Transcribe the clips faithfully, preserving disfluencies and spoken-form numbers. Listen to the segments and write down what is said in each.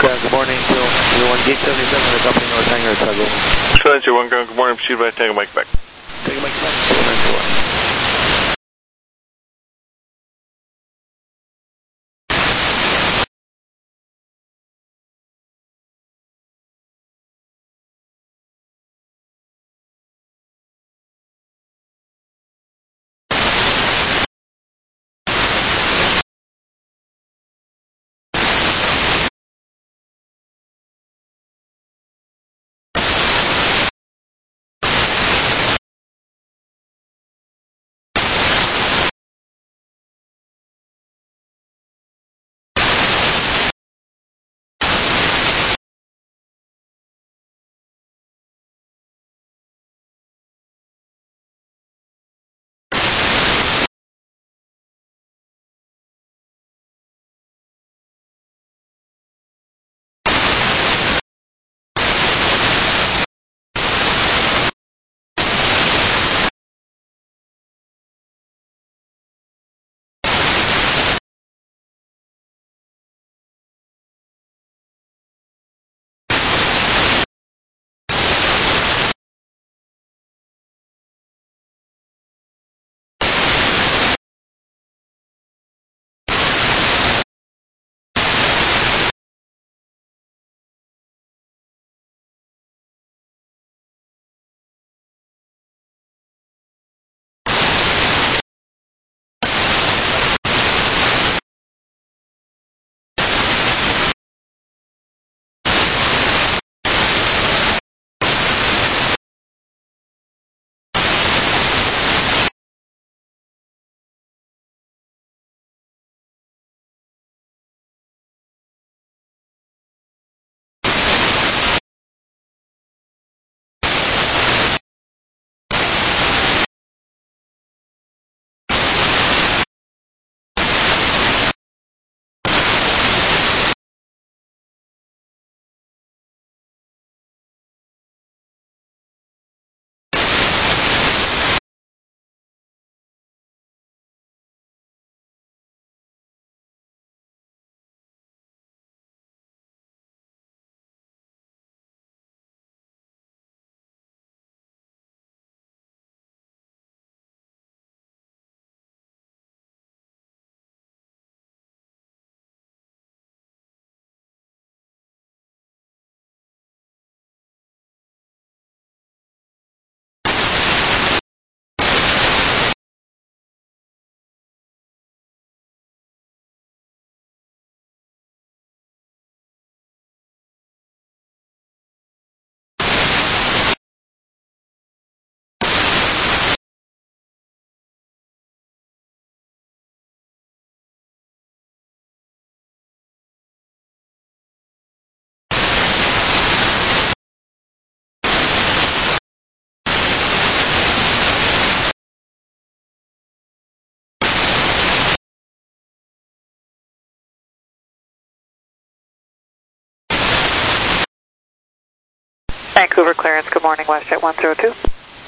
uh, good morning, Phil. You're one gate seventy-seven, the company North Hangar, Chicago. Silence, you're one ground, good morning, proceed by Tango Mike back. Tango Mike back, four nine four. Vancouver clearance, good morning, WestJet one zero two.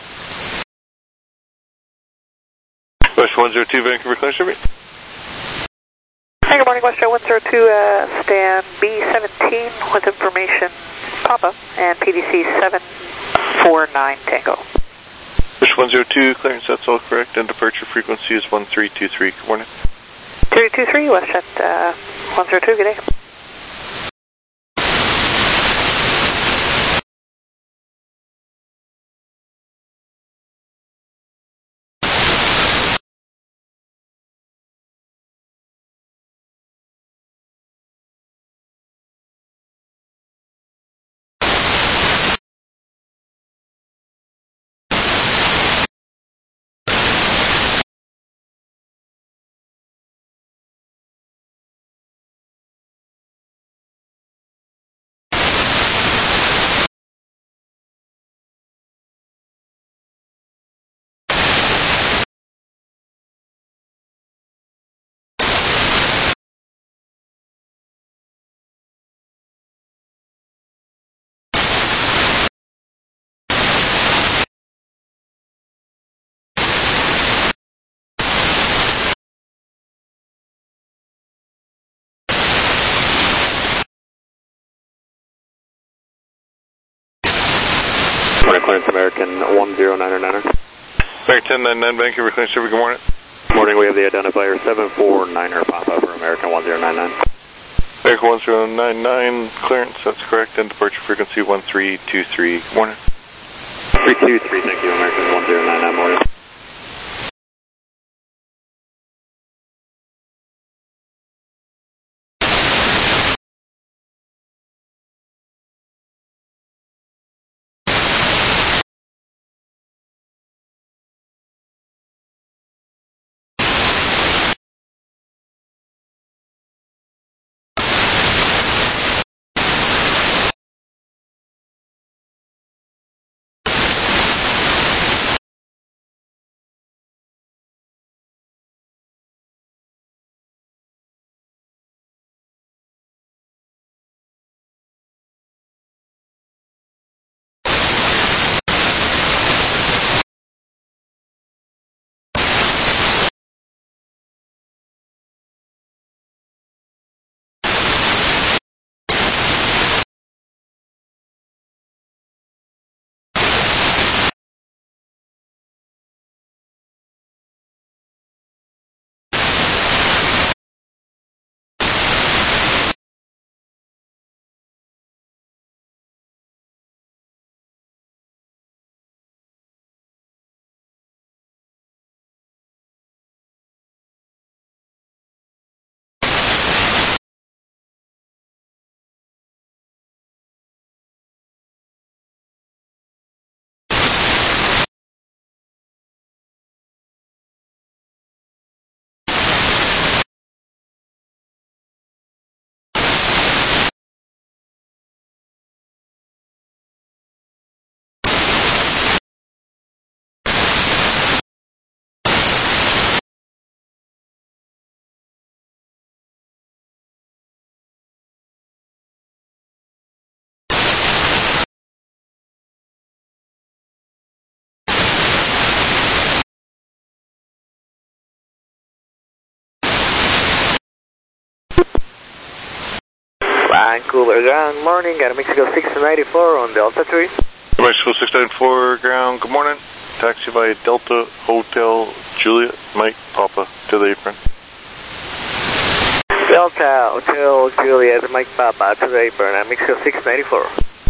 West one zero two, Vancouver clearance, Jimmy. Hey, good morning, WestJet one zero two, uh, stand B seventeen with information Papa and P D C seven four nine Tango. West one zero two, clearance, that's all correct, and departure frequency is one three two three, good morning. two two three, WestJet uh, one zero two, good day. Morning, clearance American one zero niner niner. American ten ninety-nine, Vancouver, clearance service, good morning. Morning, we have the identifier seven four niner Papa for American one zero nine nine. American one zero nine nine, clearance, that's correct, and departure frequency one three two three, morning. three two three, thank you, American one zero nine nine, morning. Vancouver ground, morning, got a Mexico six ninety-four on Delta three. Mexico six ninety-four, ground, good morning. Taxi by Delta Hotel Juliet, Mike Papa to the apron. Delta Hotel Juliet, Mike Papa to the apron, at Mexico six ninety-four.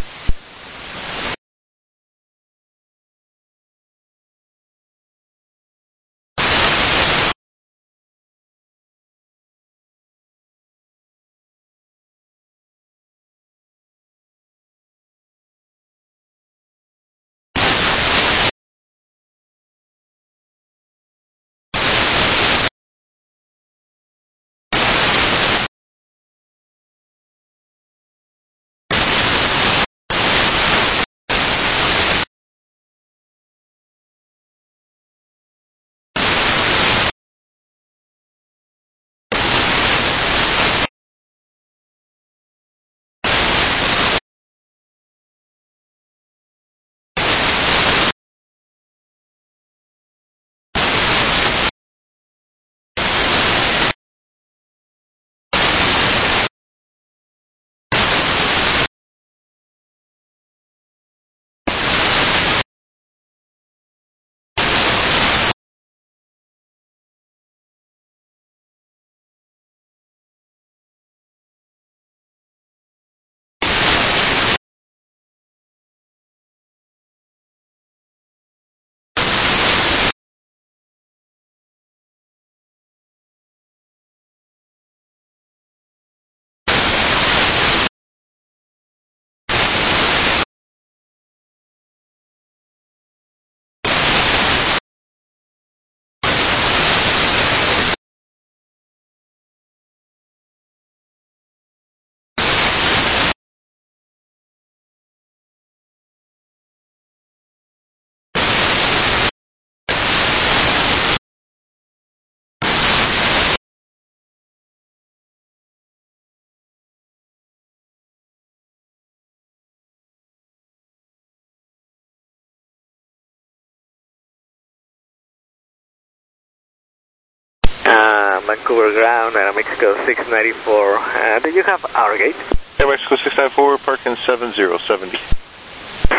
Uh, Vancouver ground, uh, Mexico six ninety-four. Uh, do you have our gate? Hey, Mexico six ninety-four, parking seven zero seventy.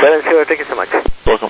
Balance zero, thank you so much. Welcome.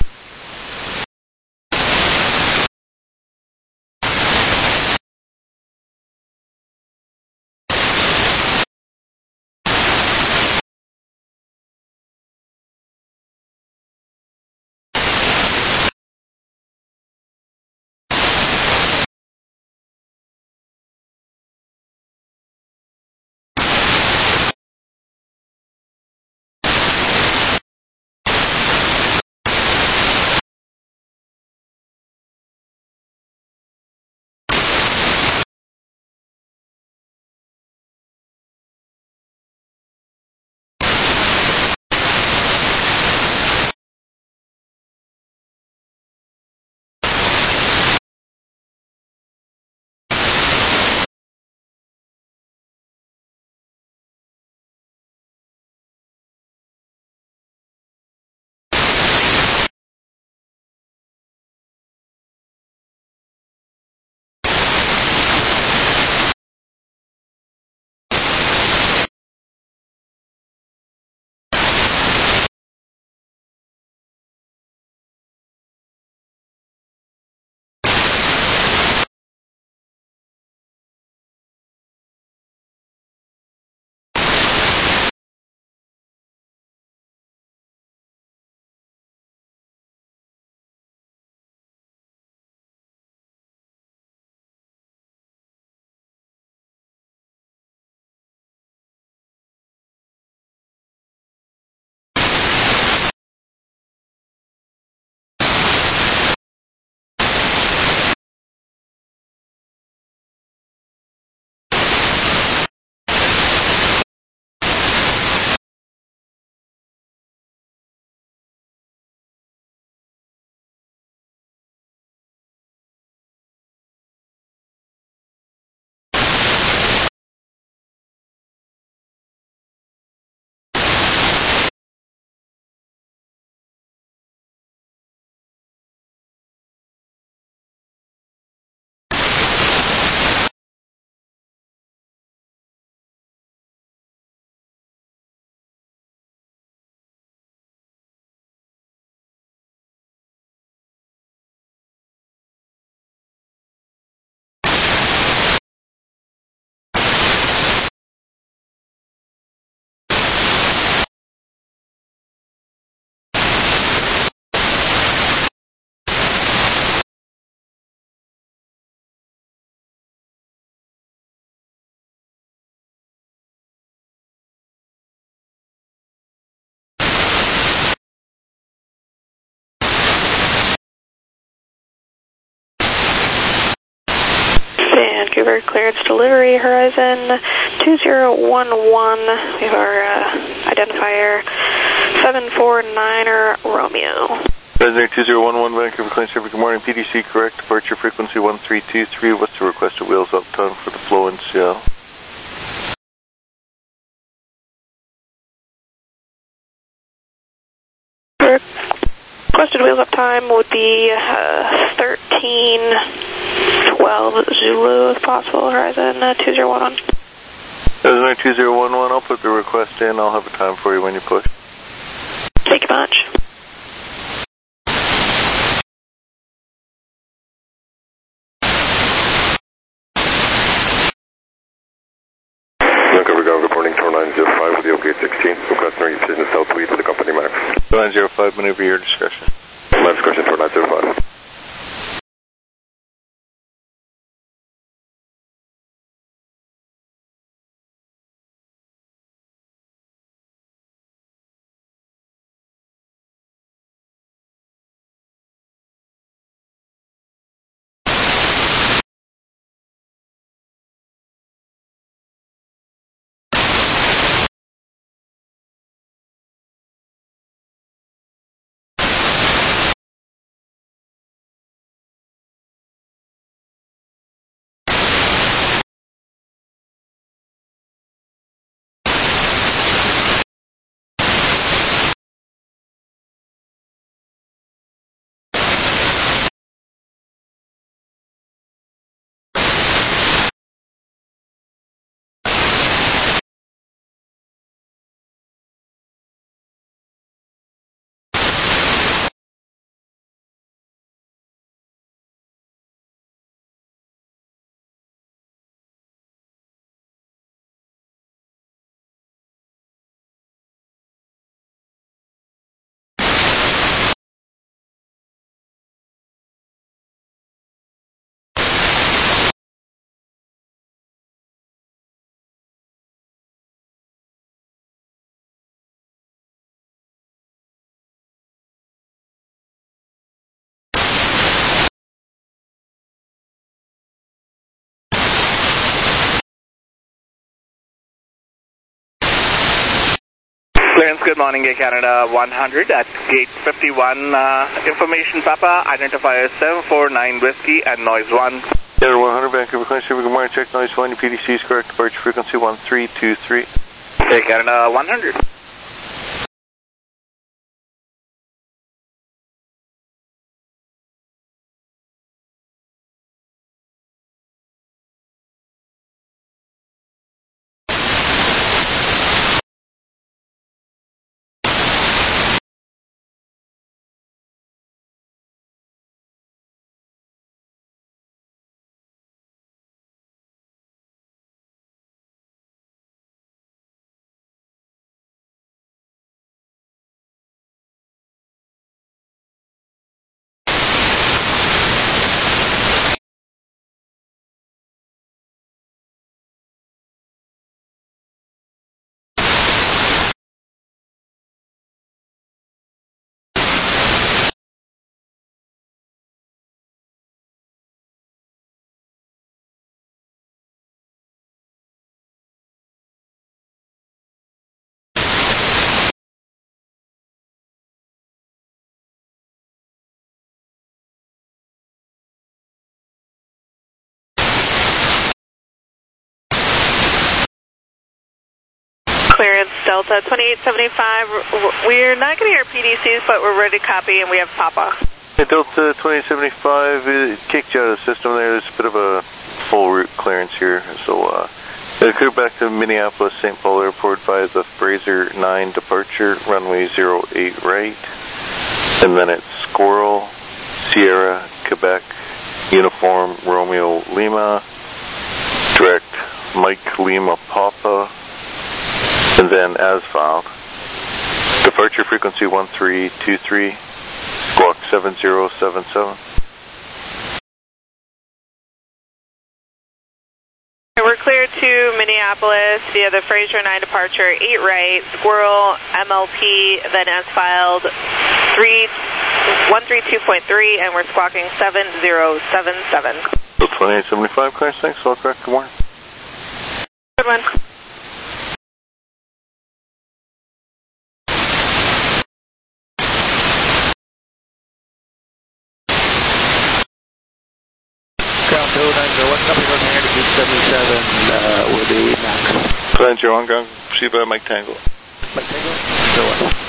Vancouver clearance delivery, Horizon two zero one one. We have our uh, identifier seven four niner Romeo. Resident two zero one one, Vancouver clearance service. Good morning, P D C correct. Departure frequency one three two three. What's the requested wheels up time for the flow in Seattle? Requested wheels up time would be uh, thirteen twelve Zulu if possible, Horizon uh, two zero one one. Resident two zero one one, I'll put the request in. I'll have a time for you when you push. Thank you much. Vancouver Ground reporting tower nine zero five with the OK sixteen. Request no decision south lead with the company max. nine zero five, maneuver your discretion. My discretion tower nine zero five. Clearance, good morning, Air Canada one hundred at gate fifty-one. Uh, information, Papa, identifier seven four nine Whiskey and noise one. Air one hundred, Vancouver, Vancouver, good morning, check noise one, P D C is correct, departure frequency one three two three. Air Canada one hundred. Clearance Delta twenty-eight seventy-five. We're not going to hear P D Cs, but we're ready to copy, and we have Papa. Hey, Delta twenty-eight seventy-five, it kicked you out of the system there. There's a bit of a full route clearance here. So, uh, it'll clear back to Minneapolis Saint Paul Airport via the Fraser nine departure, runway zero eight right. And then it's Squirrel, Sierra, Quebec, Uniform, Romeo, Lima, direct Mike Lima, Papa. And then as filed, departure frequency one three two three, squawk seven zero seven seven. We're clear to Minneapolis via the Fraser nine departure, eight right, Squirrel, M L P, then as filed, one three two point three, and we're squawking seven zero seven seven. So twenty-eight seventy-five, clearance, thanks, all correct, good morning. Good one. Ground zero one, ground, Shiba, Mike Tango. Mike Tango, zero one.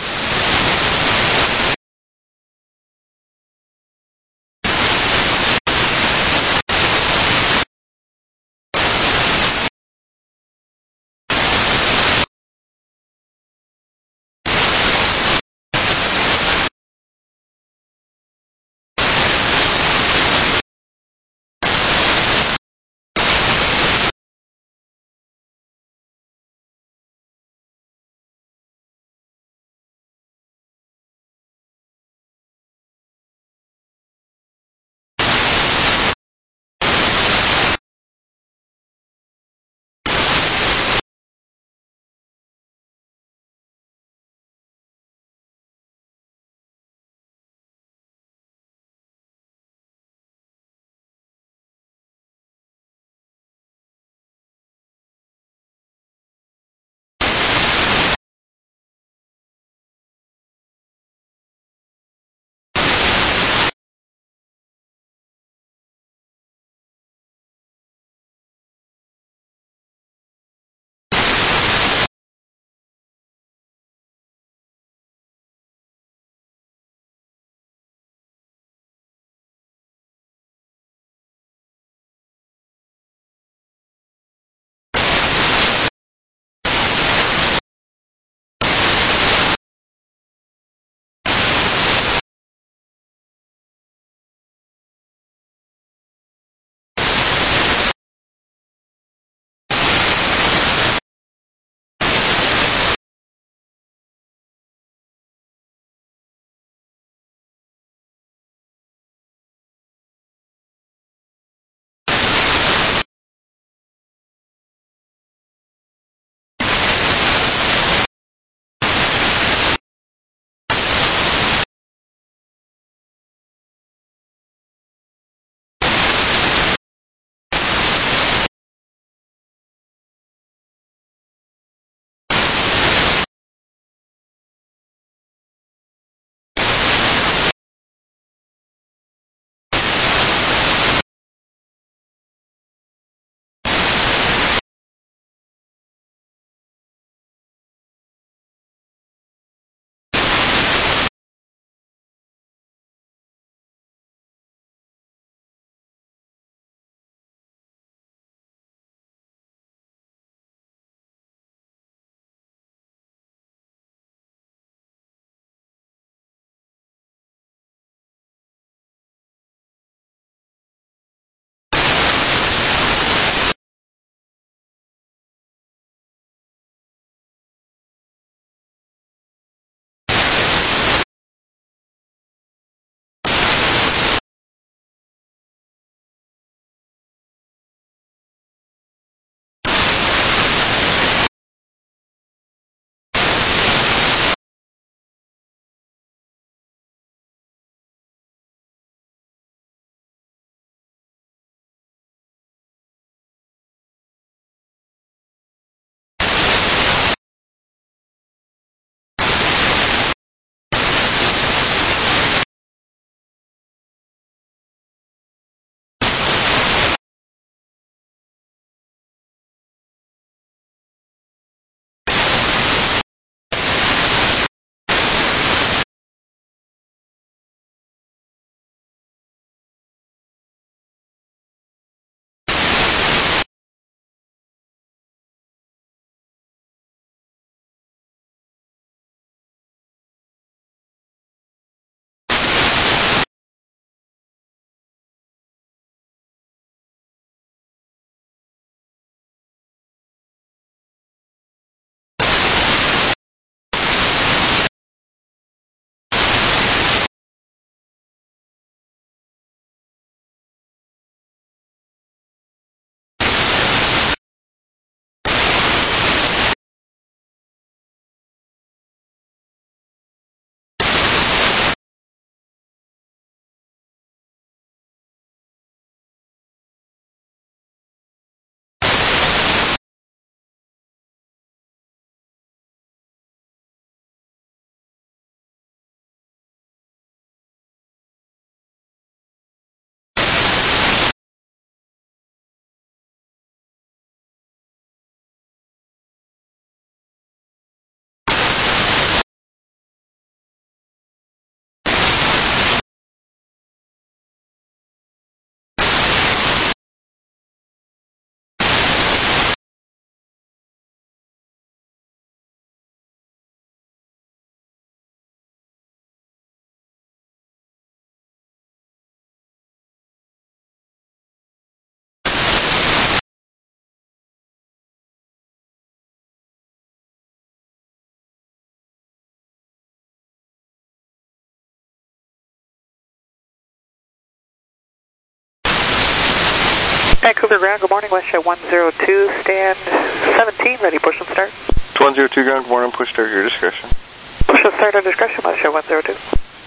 Vancouver ground, good morning, Westjet one zero two, stand seventeen, ready, push and start. one zero two ground, good morning, push start, your discretion. Push and start on discretion, Westjet one zero two.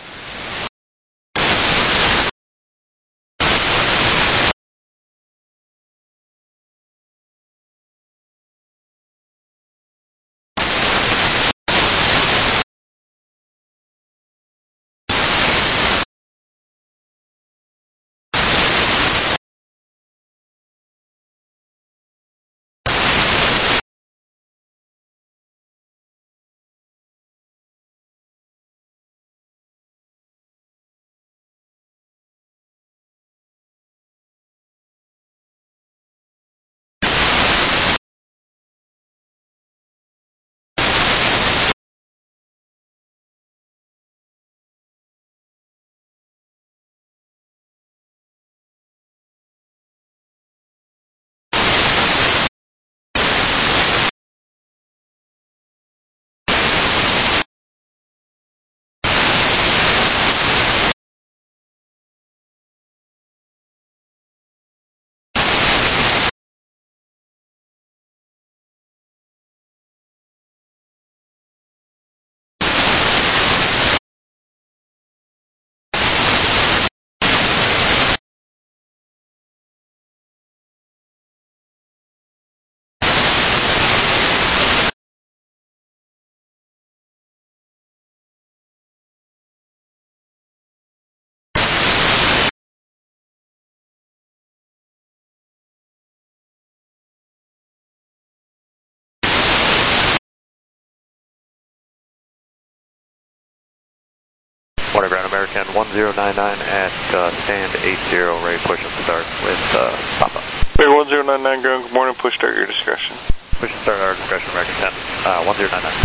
Morning ground, American one zero nine nine at uh, stand eight zero, ready push and start with uh, Papa. American one zero nine nine ground, good morning, push start, your discretion. Push and start, our discretion, American ten, uh, one zero nine nine.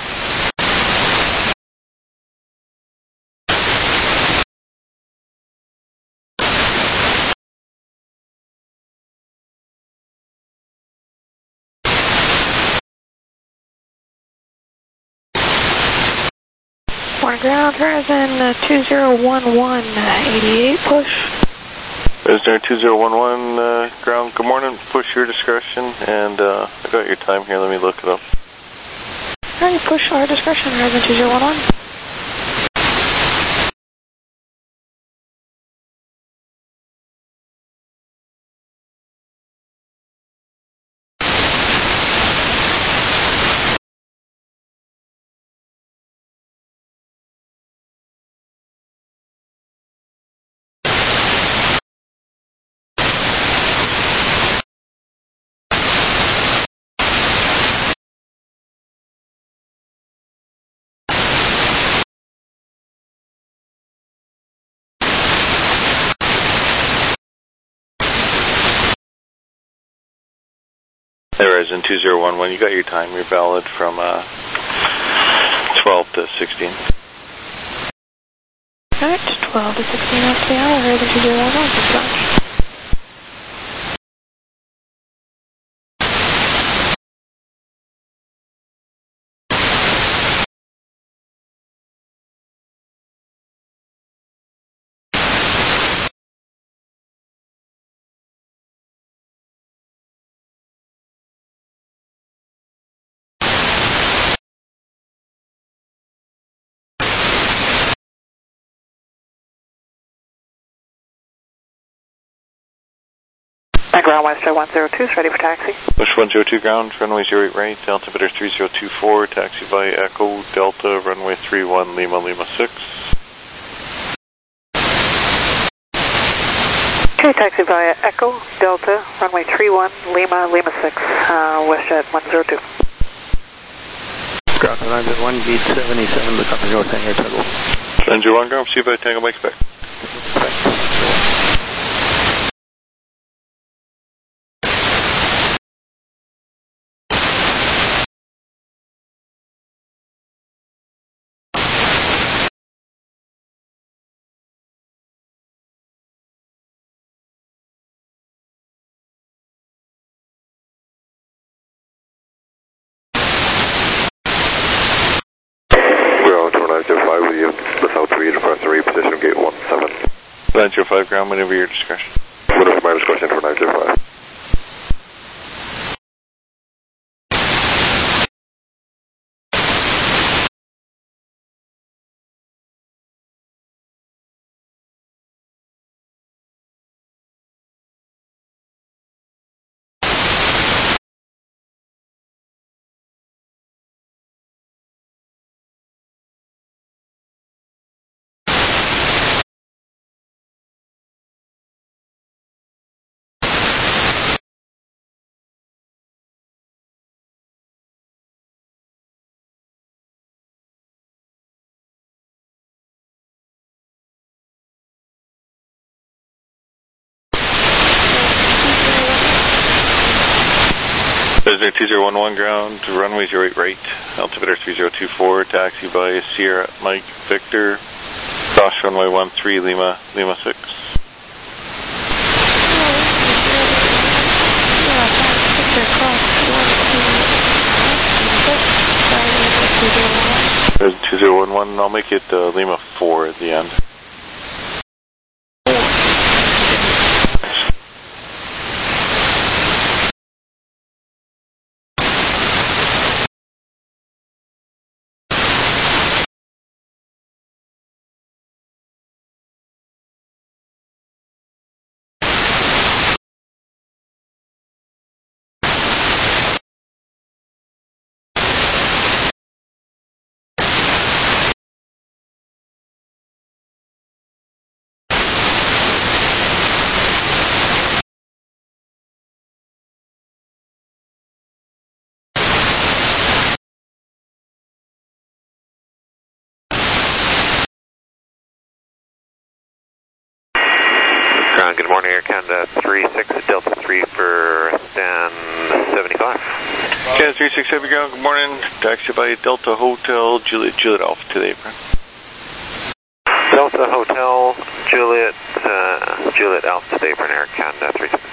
Morning ground, Horizon uh, two zero one one, eighty-eight, push. Horizon two zero one one, uh, ground, good morning, push your discretion, and uh, I got your time here, let me look it up. Alright, push our discretion, Horizon two zero one one. Horizon two zero one one, you got your time, you're valid from uh, twelve to sixteen. Alright, twelve to sixteen miles per hour, Horizon two zero one one, dispatch. Ground Westjet one zero two is ready for taxi. Push one zero two ground, runway zero eight right, altimeter three zero two four, taxi via Echo, Delta, runway three one, Lima, Lima six. Okay, taxi via Echo, Delta, runway three one, Lima, Lima six, uh, Westjet one zero two. Ground Horizon one, gate seventy-seven, the company north hangar tuggle. Nine zero one ground, see if I tango Mike back. five with you, the South three, depressing reposition, gate one seven. nine zero five ground, whenever your discretion. What is my discussion for nine zero five? Cessna two zero one one ground, runway zero eight right, altimeter three zero two four, taxi by Sierra Mike Victor, cross runway one three Lima, Lima six. Cessna two zero one one, I'll make it uh, Lima four at the end. Good morning, Air Canada three six Delta three for stand seventy-five. Canada three six Heavy Ground, good morning. Taxi by Delta Hotel, Juliet, Juliet Alpha to the apron. Delta Hotel, Juliet, uh, Juliet Alpha to the apron, Air Canada three six.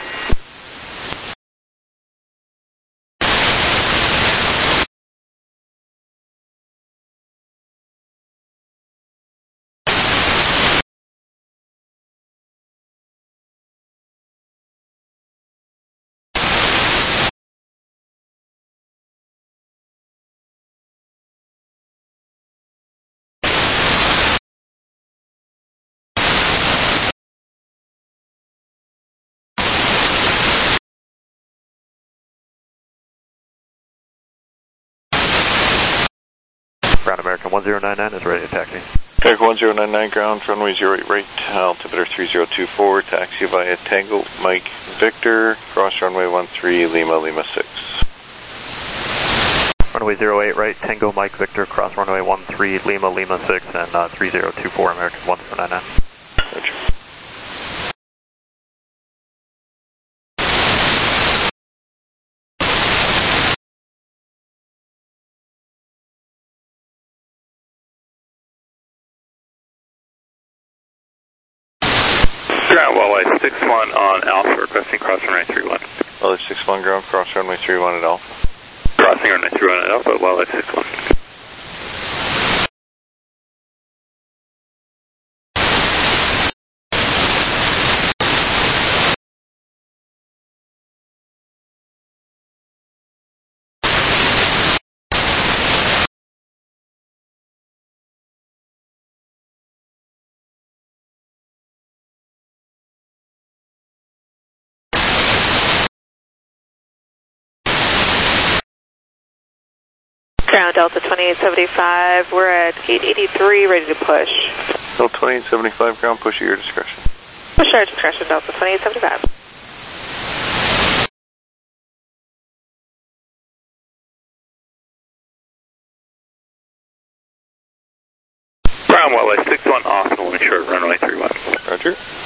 Ground American one zero nine nine is ready to taxi. American one zero nine nine ground, runway zero eight right, altimeter three zero two four, taxi via Tango Mike Victor, cross runway one three Lima, Lima six. Runway zero eight right, Tango Mike Victor, cross runway one three Lima, Lima six, and uh, three zero two four American one zero nine nine. Roger. Ground Walleye six one on Alpha, requesting cross runway three one. Walleye six one ground, cross runway three one at Alpha. Crossing runway three one at Alpha, Walleye six one. Ground Delta twenty-eight seventy-five, we're at eight eighty-three, ready to push. Delta twenty-eight seventy-five ground, push at your discretion. Push our discretion, Delta twenty-eight seventy-five. Ground Walleye six one off, only short runway three one. Roger.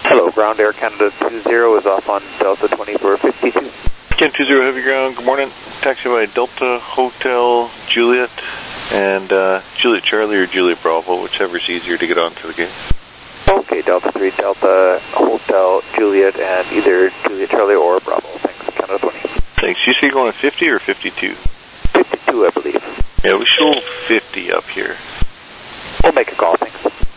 Hello, ground Air Canada two zero is off on Delta twenty for fifty-two. Ken two zero Heavy Ground, good morning. Taxi by Delta Hotel Juliet and uh, Juliet Charlie or Juliet Bravo, whichever's easier to get onto the gate. Okay, Delta three, Delta Hotel Juliet, and either Juliet Charlie or Bravo. Thanks, Canada twenty. Thanks. You say going at fifty or fifty-two? fifty-two, I believe. Yeah, we show fifty up here. We'll make a call, thanks.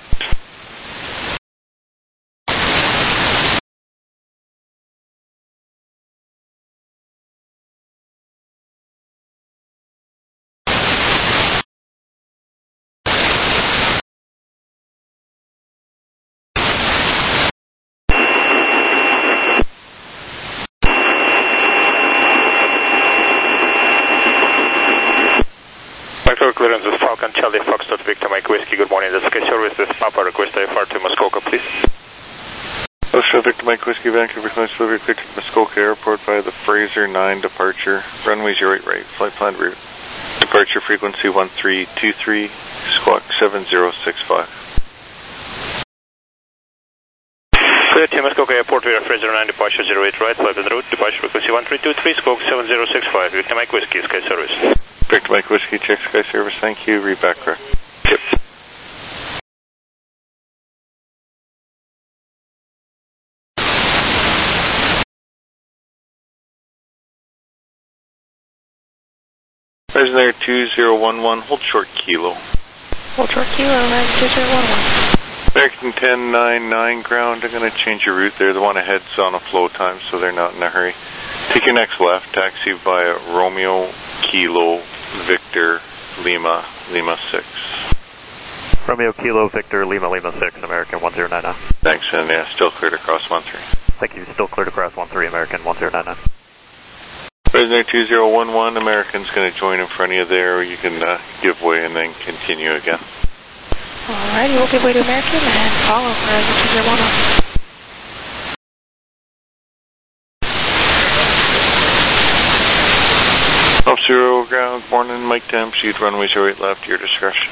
Clearance is Falcon Charlie Foxtrot Victor Mike Whiskey. Good morning. The Sky Service is Papa. Request I F R to Muskoka, please. Foxtrot Victor Mike Whiskey, Vancouver, Clearance delivery cleared to Muskoka Airport by the Fraser nine departure. Runway zero eight right, flight plan route. Departure frequency one three two three, squawk seven zero six five. Clear to Muskoka Airport via Fraser nine, departure zero eight right, flight plan route. Departure frequency one three two three, squawk seven zero six five. Victor Mike Whiskey, Sky Service. Victor Mike Whiskey, check Sky Service, thank you. Read back correct. Yep. Present there two zero one one, hold short kilo. Hold short kilo, nine two zero one one. American ten nine nine ground, I'm going to change your route there. The one ahead's on a flow time, so they're not in a hurry. Take your next left, taxi via Romeo Kilo Victor Lima Lima six. Romeo Kilo Victor Lima Lima six, American one zero nine nine. Thanks, and yeah, still cleared across one three. Thank you, still cleared across one three, American one zero nine nine. President two zero one one, American's going to join in front of you there. You can uh, give way and then continue again. Alrighty, we'll give way to American and follow for two zero one one. Up zero ground, morning, Mike Temp, sheet runway zero eight left, your discretion.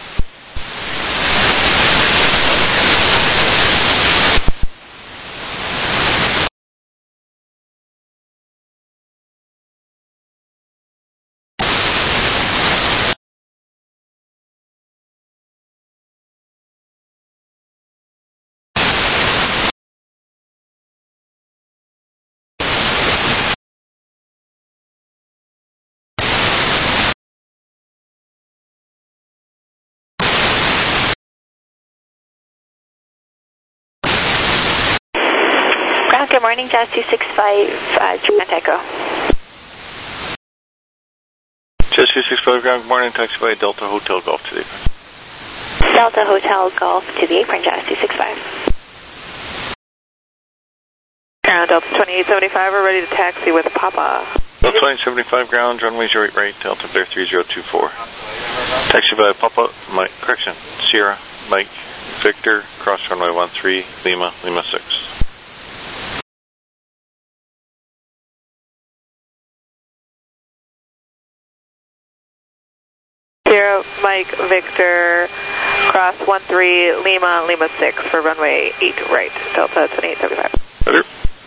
Good morning, Jazz two six five, uh, Giant Echo. Jazz two six five, ground, good morning, taxi by Delta Hotel Golf to the apron. Delta Hotel Golf to the apron, Jazz two six five. Ground, Delta twenty-eight seventy-five, we're ready to taxi with Papa. Delta twenty-eight seventy-five, ground, runway zero eight right, Delta Blair three zero two four. Taxi by Papa, Mike, correction, Sierra, Mike, Victor, cross runway one three, Lima, Lima six. Sierra, Mike, Victor, cross one three, Lima, Lima six for runway eight right, Delta twenty-eight seventy-five. Better.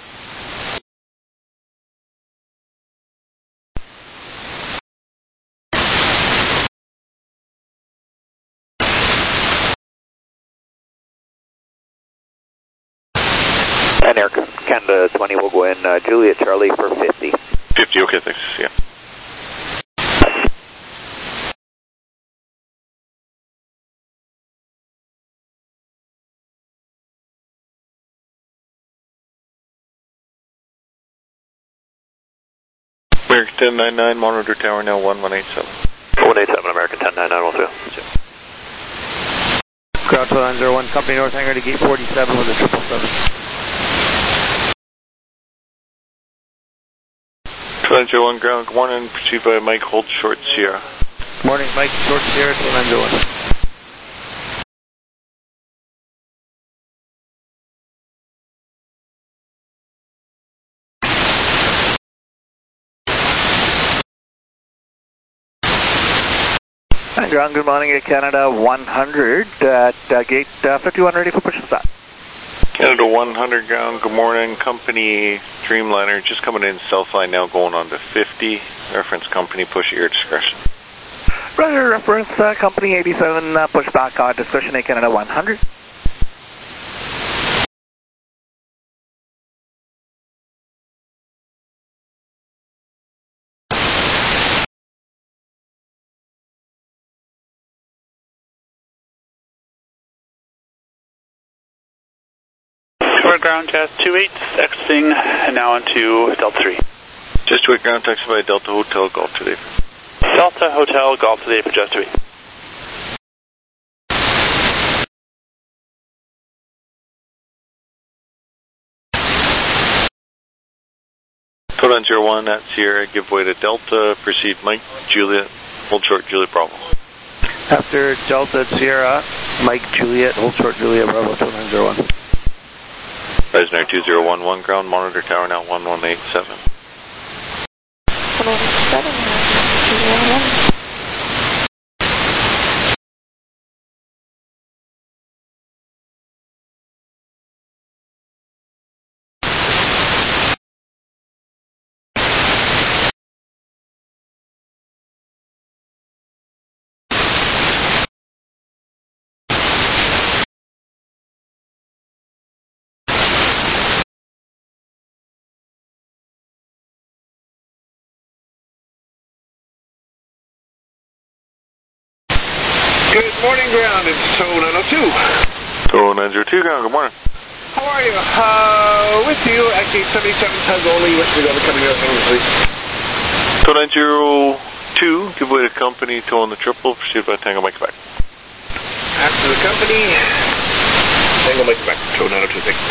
And Air Canada twenty will go in uh, Juliet Charlie for fifty. fifty, okay, thanks, yeah. American ten nine nine, monitor tower now one one eight seven. one eight seven, American ten nine nine, will do. Ground two nine zero one, company North Hangar to gate forty-seven with a triple seven. two nine zero one, ground, good morning, pursued by Mike, hold short Sierra. Morning, Mike, short Sierra, two nine zero one. Ground, good morning, Air Canada one hundred at uh, gate uh, fifty-one, ready for push and start. Canada one hundred ground, good morning. Company Dreamliner, just coming in south line now, going on to fifty. Reference company, push at your discretion. Roger, reference uh, company eighty-seven, uh, push back on discretion at Canada one hundred. Short ground test two eight, exiting and now into Delta three. Just to ground taxi by Delta Hotel Golf today. Delta Hotel Golf today for just two eight. Code nine zero one at Sierra, give way to Delta, proceed Mike, Juliet, hold short, Juliet Bravo. After Delta at Sierra, Mike, Juliet, hold short, Juliet Bravo, two nine zero one. Risner two zero one one, ground monitor tower now one one eight seven. one one eight seven, two zero one. Good morning, ground. It's T O nine oh two. T O nine oh two, ground. Good morning. How are you? Uh, with you, actually seventy-seven tons only. Wish to go to coming out things, please. T O nine oh two, give way to company, tow on the triple, proceed by Tango Mike Quebec. After the company, Tango Mike Quebec, T O nine oh two six.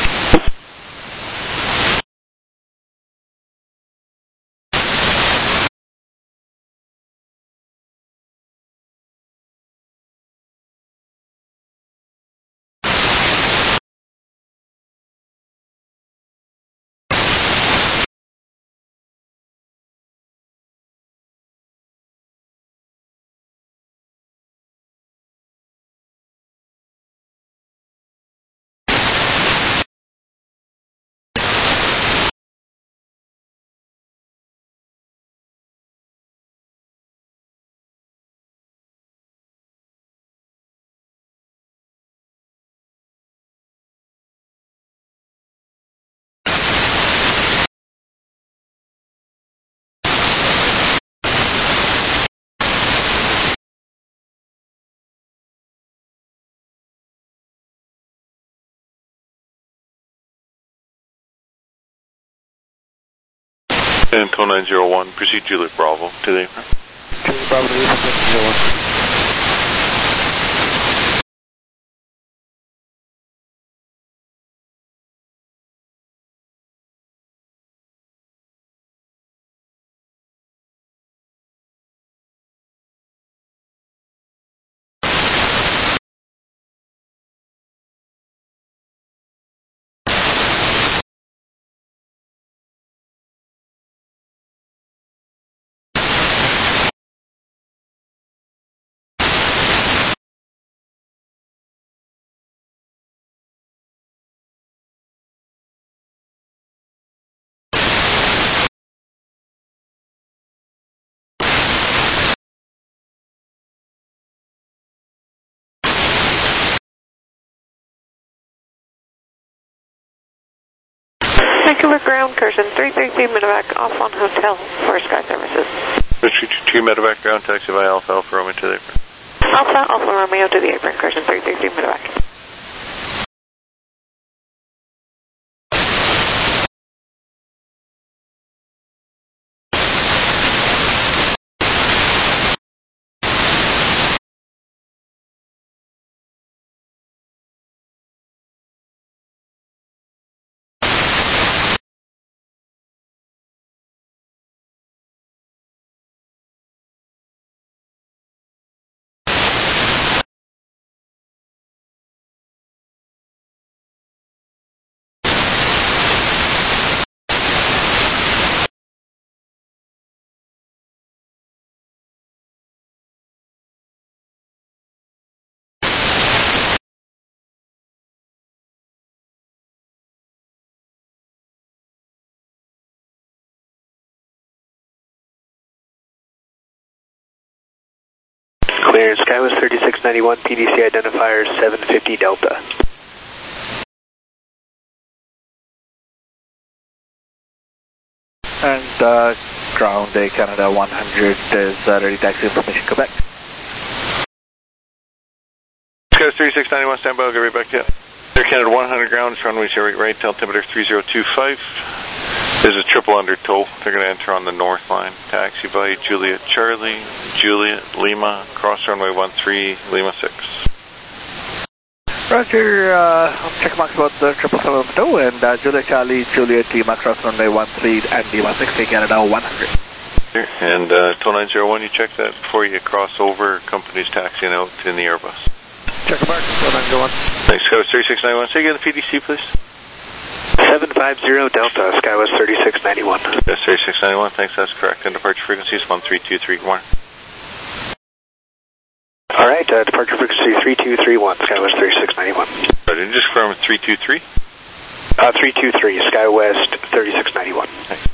And T O nine oh one, proceed Juliet Bravo today. Juliet Bravo today for nine oh one. Vancouver ground, Curson three three three Medevac off on hotel for Sky Services. Retreat two Medevac ground taxi by Alpha Alpha Romeo to the apron. Alpha Alpha Romeo to the apron, Curson three three three Medevac. clear. Skywest thirty-six ninety-one, P D C identifier seven fifty Delta. And uh, ground Air Canada one hundred is uh, ready taxi information, Quebec. Skywest thirty-six ninety-one, stand by, I'll get right back to you. Air Canada one hundred ground, runway zero eight right, altimeter three zero two five. There's a triple undertow. They're going to enter on the north line. Taxi by Juliet Charlie, Juliet Lima, cross runway one three, Lima six. Roger, uh, I'll check marks about the triple seven tow and uh, Juliet Charlie, Juliet Lima, cross runway one three and Lima six, Air Canada one hundred. And uh, tow nine zero one, you check that before you cross over. Company's taxiing out in the Airbus. Check mark, tow nine zero one. Thanks, Skywest thirty-six ninety-one. Say again the P D C, please. seven five zero Delta, Skywest thirty-six ninety-one. Skywest thirty-six ninety-one, thanks, that's correct. And departure frequency is one three two three one. Alright, uh, departure frequency three two three one, Skywest thirty-six ninety-one. Right, and just confirm three two three? Uh, three two three, Skywest thirty-six ninety-one. Thanks.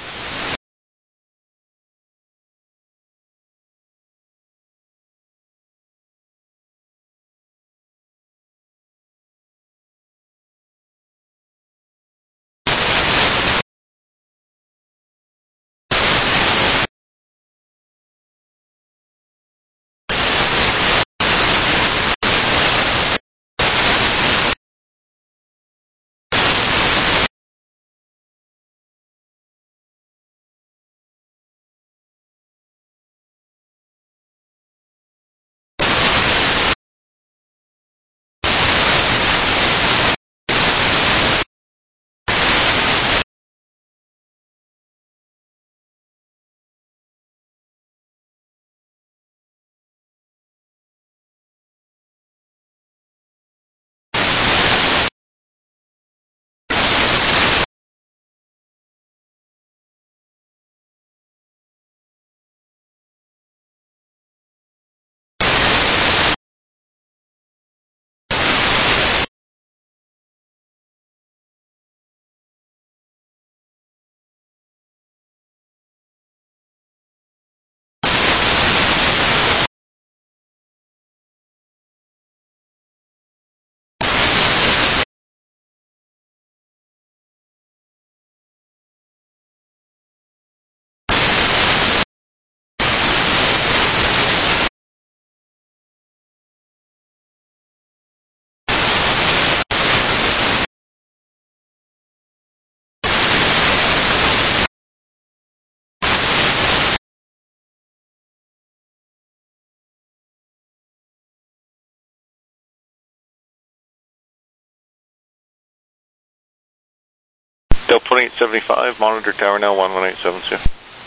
Delta twenty-eight seventy-five, monitor tower now one one eight seven two.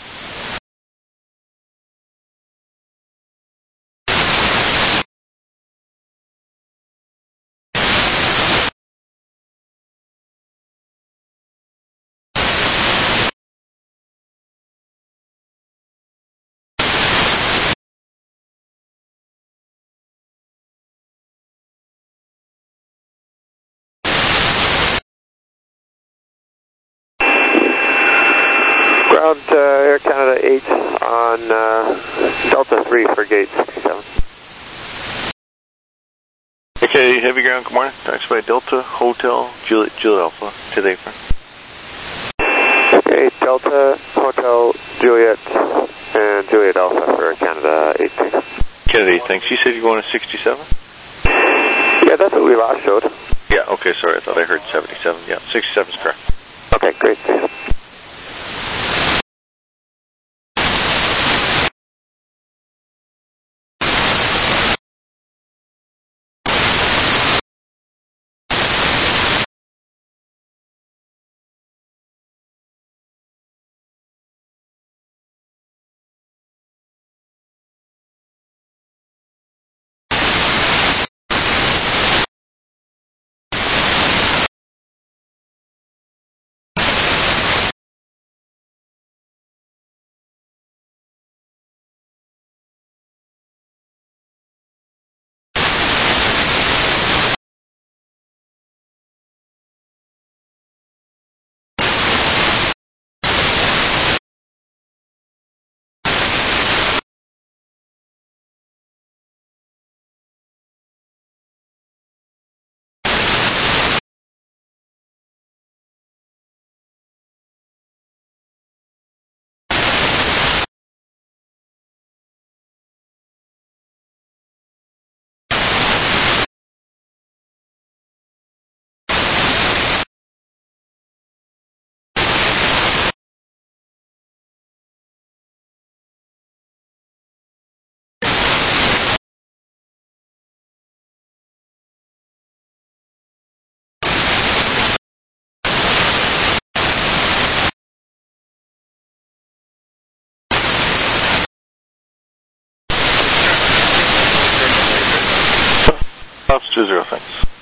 Ground uh, Air Canada eight on uh, Delta three for gate sixty-seven. Okay, heavy ground, good morning. Taxi by Delta, Hotel, Juliet, Juliet Alpha, today for. Okay, Delta, Hotel, Juliet, and Juliet Alpha for Canada eight. Canada eight, thanks. You said you going to sixty-seven? Yeah, that's what we last showed. Yeah, okay, sorry, I thought I heard seventy-seven. Yeah, sixty-seven is correct. Okay, great. two zero, thanks.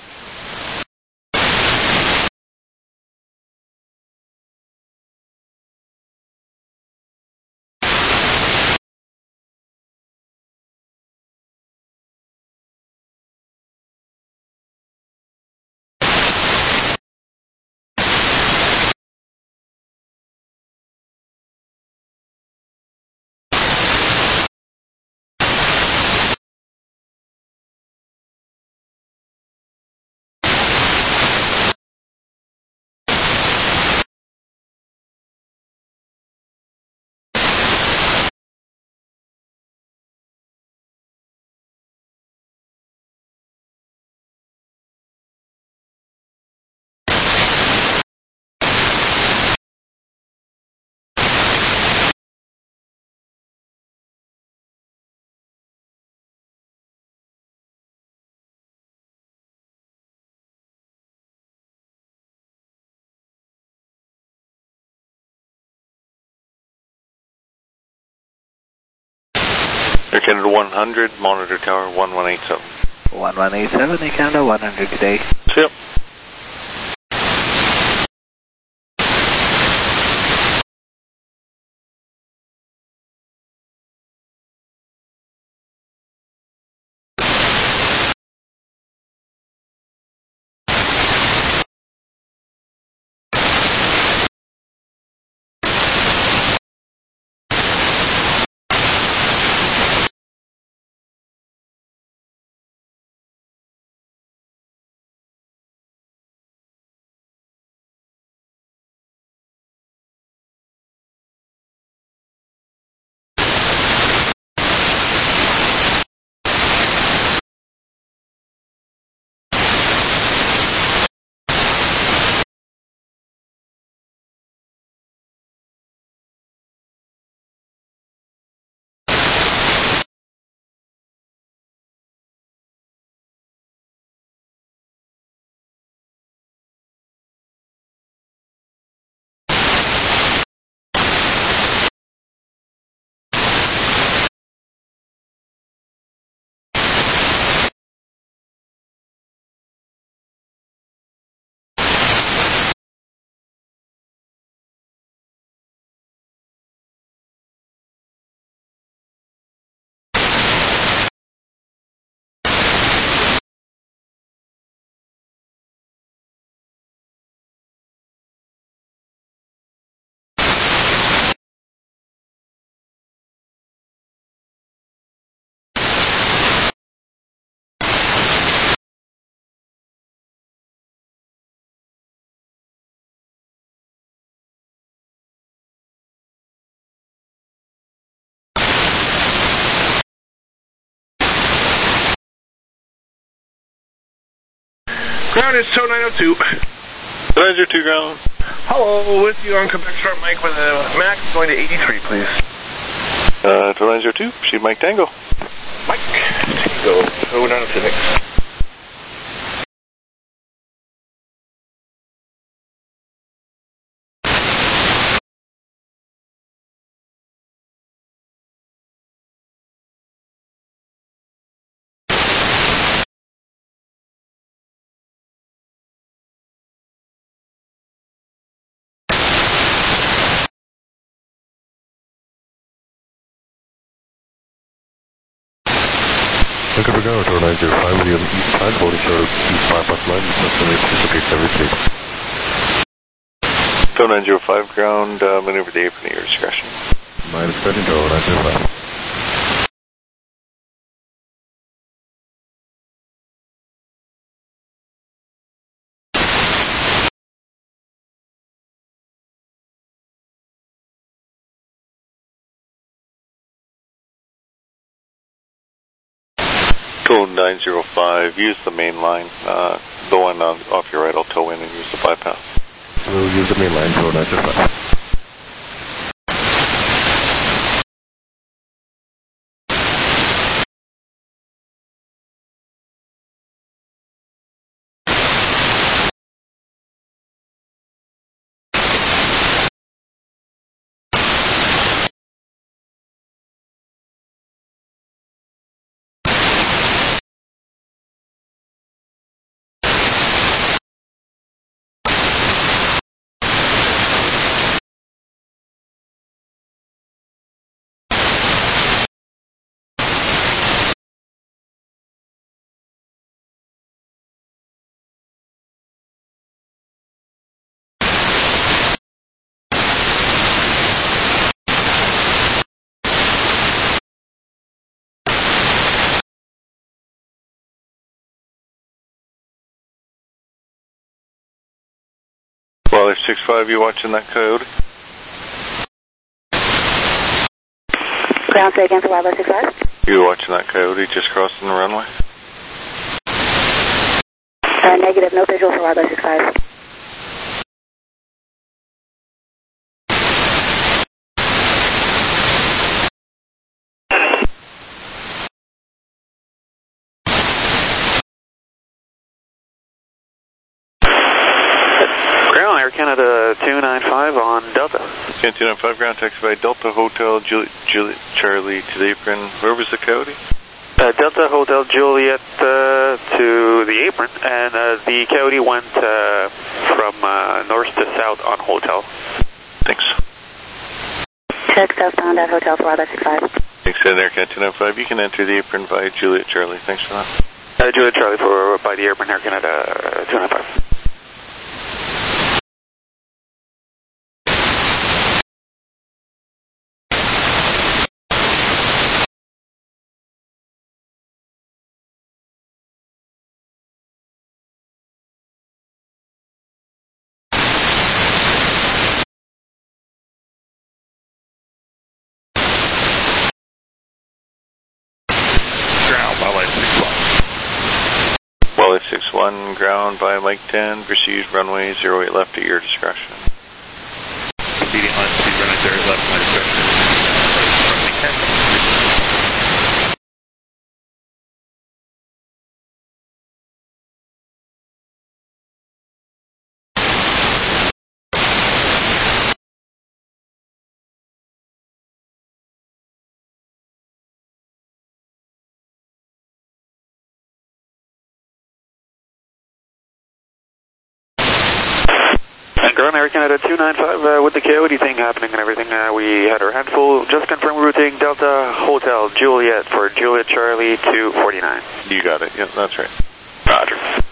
Air Canada one hundred, monitor tower one one eight seven. one one eight seven, Air Canada one hundred, good day. Yep. Ground is tow nine oh two. nine oh two ground. Hello, with you on Quebec Short Mike with a max going to eighty-three, please. Uh, to nine oh two, proceed Mike Tango. Mike Tango, tow nine oh two, thanks. Welcome to Ground, tower nine zero five, William East side, boarding short East bypass line, customer dislocate seven three. Tow nine oh five ground, uh, maneuver the apron at your discretion. Minus thirty, tower nine zero five. Tow nine oh five, use the main line. Uh, the one on, off your right, I'll tow in and use the bypass. We'll use the main line, tow nine oh five. Waller six five, you watching that Coyote? Ground say again for Waller six five. You watching that Coyote just crossing the runway? Uh, negative, no visual for Waller six five. Ground Air Canada two nine five on Delta. Canada two nine five, ground taxi by Delta Hotel Juliet, Juliet Charlie to the apron. Where was the Coyote? Uh, Delta Hotel Juliet uh, to the apron, and uh, the Coyote went uh, from uh, north to south on Hotel. Thanks. Check southbound at Hotel for Waller six five. Thanks, Air Canada two nine five. You can enter the apron via Juliet Charlie. Thanks for that. Uh, Juliet Charlie for by the apron, Air Canada two nine five. Waller six one, ground by Mike ten, proceed runway zero eight left at your discretion. Proceeding on speed runway zero eight left at my discretion. Runway ten. Ground Air Canada two nine five, uh, with the Coyote thing happening and everything, uh, we had our handful. Just confirm routing Delta Hotel Juliet for Juliet Charlie two forty-nine. You got it. Yep, that's right. Roger.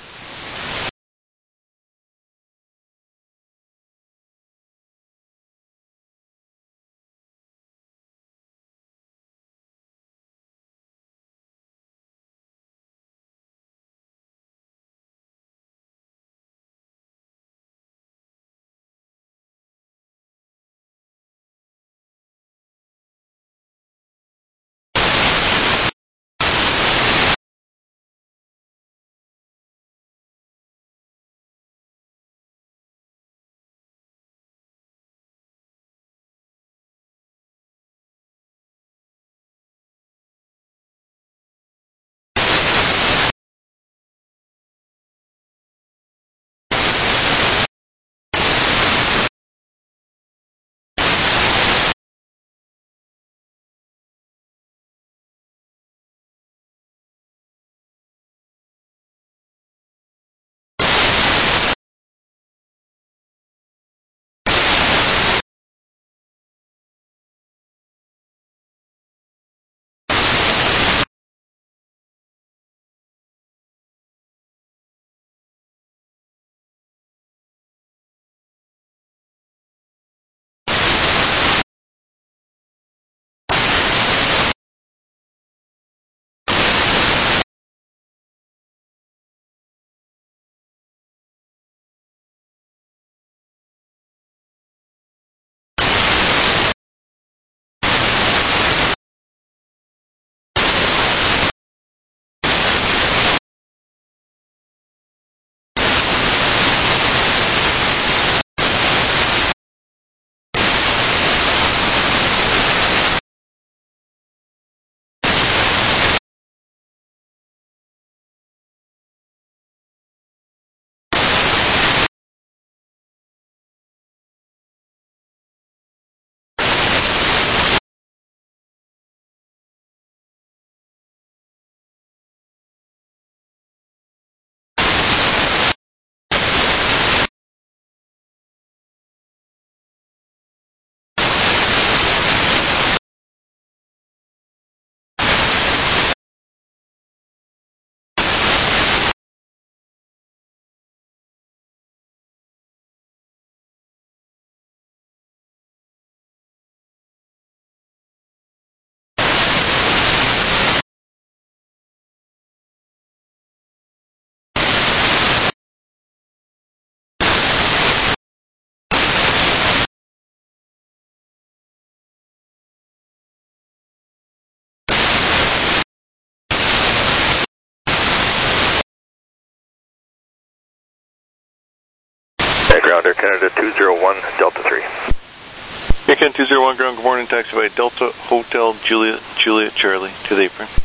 Air Ground, Air Canada two zero one, Delta three. Air Canada two zero one ground, good morning, taxi by Delta Hotel Juliet, Juliet Charlie to the apron.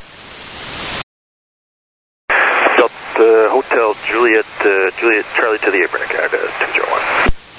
Delta Hotel Juliet, uh, Juliet Charlie to the apron, Air Canada two zero one.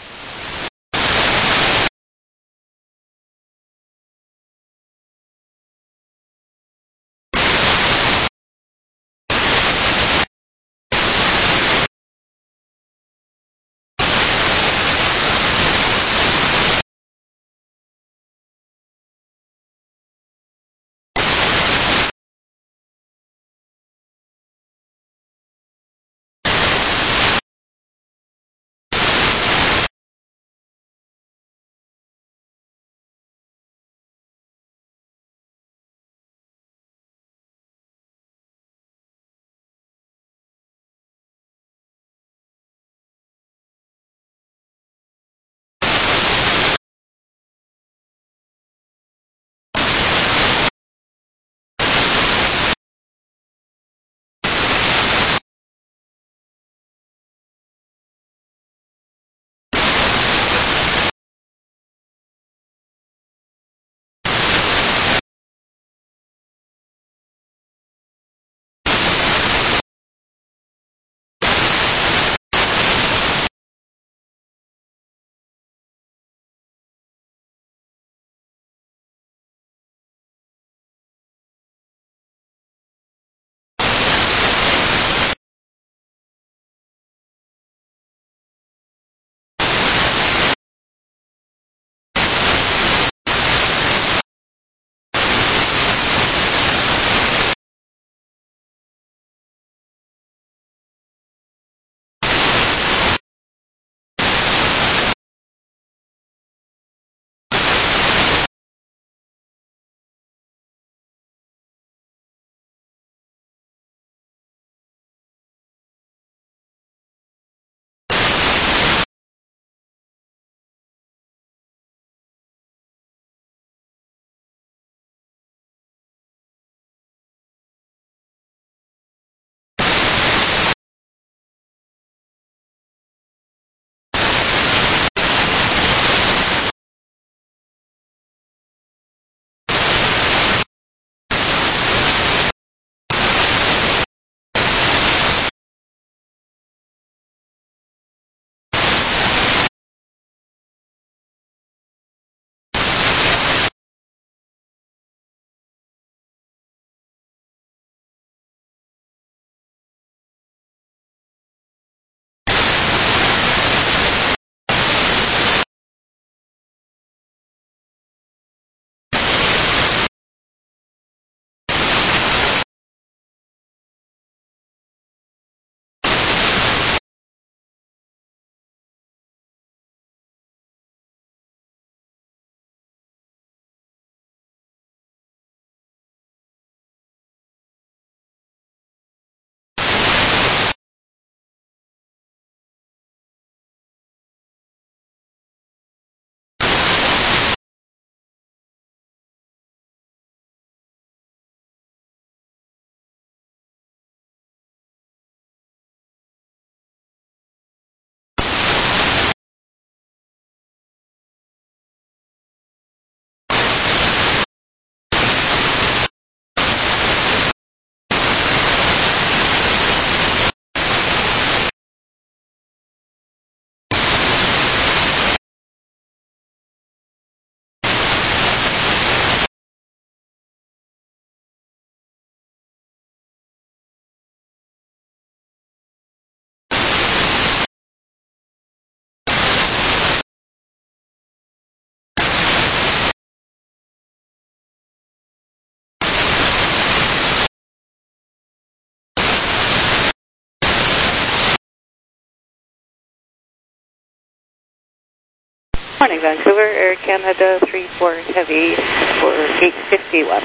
Morning, Vancouver, Air Canada three four Heavy for gate fifty-one.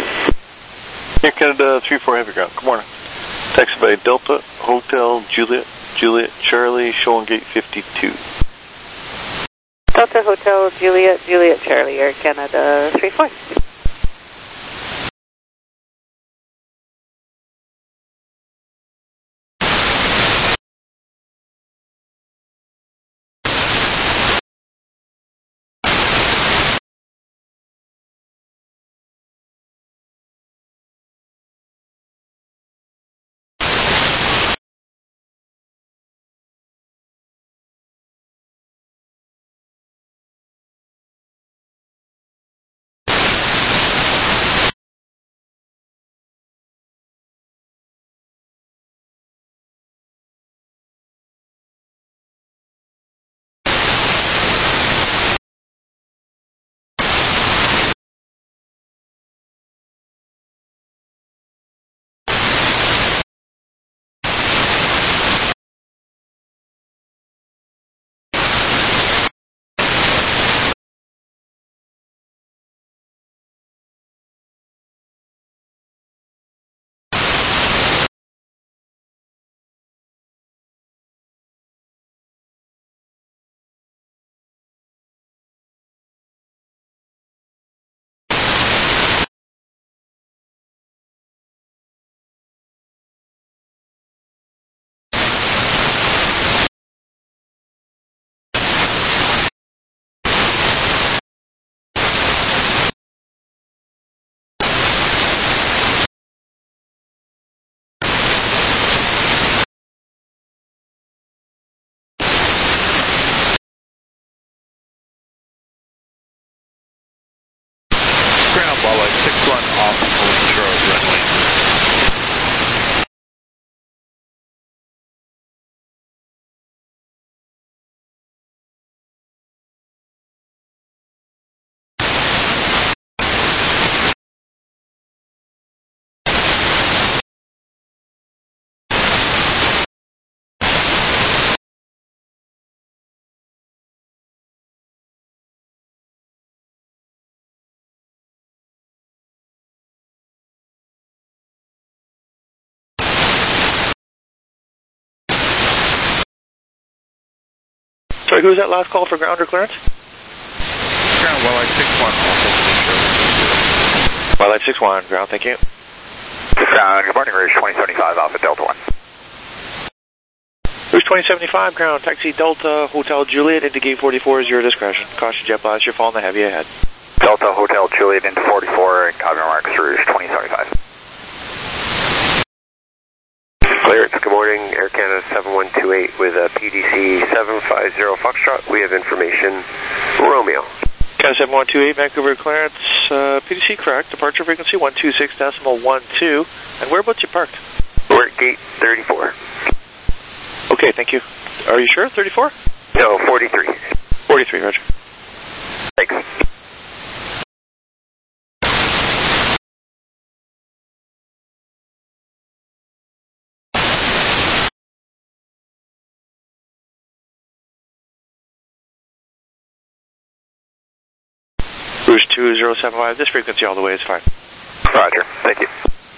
Air Canada three four Heavy ground, good morning. Taxi by Delta Hotel Juliet, Juliet Charlie, showing gate fifty-two. Delta Hotel Juliet, Juliet Charlie, Air Canada three four. Sorry, who was that last call for ground or clearance? Ground, Wildlife six one. Wildlife six one, ground, thank you. Ground, good morning, Rouge twenty seventy-five, Alpha Delta one. Rouge twenty seventy-five, ground, taxi Delta Hotel Juliet into gate forty-four is your discretion. Caution jet blast, you're following the heavy ahead. Delta Hotel Juliet into forty-four, and copy marks Rouge twenty seventy-five. Clearance, good morning, Air Canada seven one two eight with a P D C seven five zero Foxtrot. We have information, Romeo. Canada seven one two eight, Vancouver clearance, uh, P D C correct, departure frequency one two six decimal one two, and whereabouts you parked? We're at gate thirty-four. Okay, thank you. Are you sure, thirty-four? No, forty-three. forty-three, roger. Thanks. Rouge two zero seven five, this frequency all the way is fine. Roger, thank you.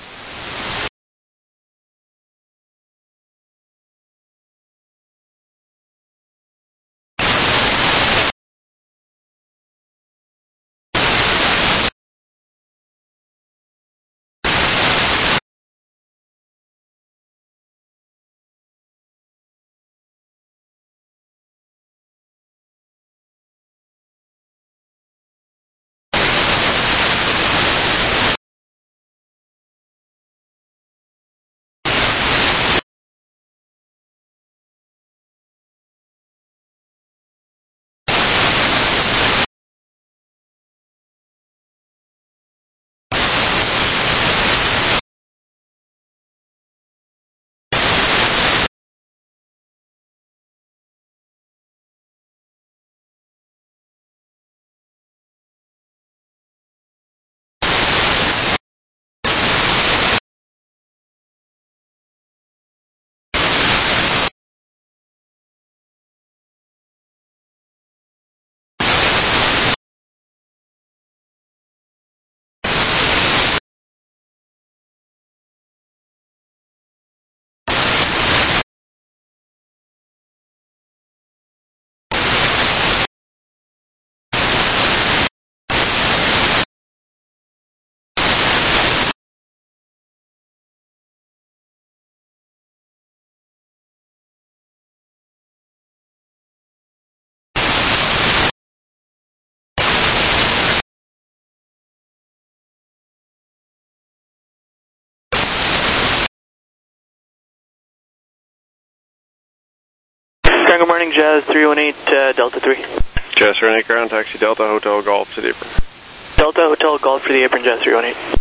Good morning, Jazz three one eight, uh, Delta three. Jazz three one eight, ground, taxi Delta Hotel Golf to the apron. Delta Hotel Golf for the apron, Jazz three one eight.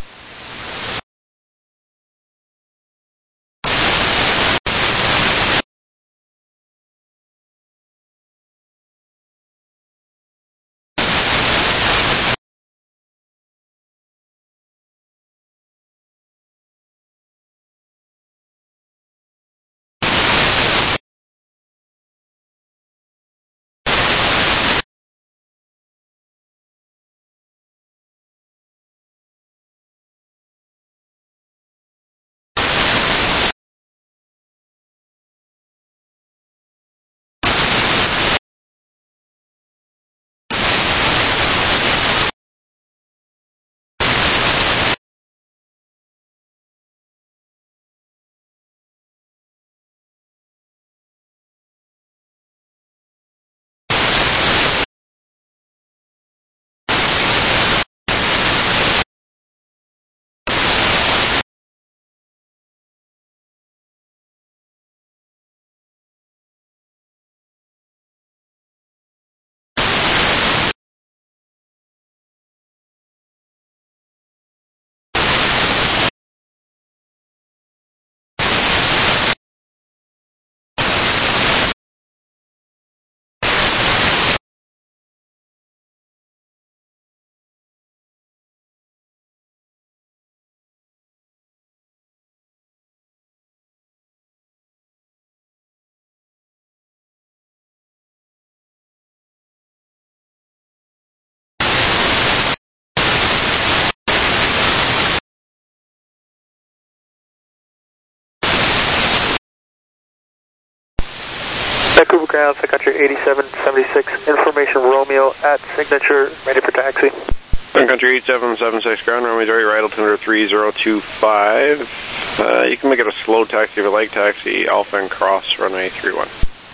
Vancouver ground, Sun Country eighty-seven seventy-six, information Romeo at signature, ready for taxi. Sun Country eighty-seven seventy-six, ground runway direct right, altimeter three zero two five. Uh, you can make it a slow taxi if you like, taxi Alpha and cross runway three one.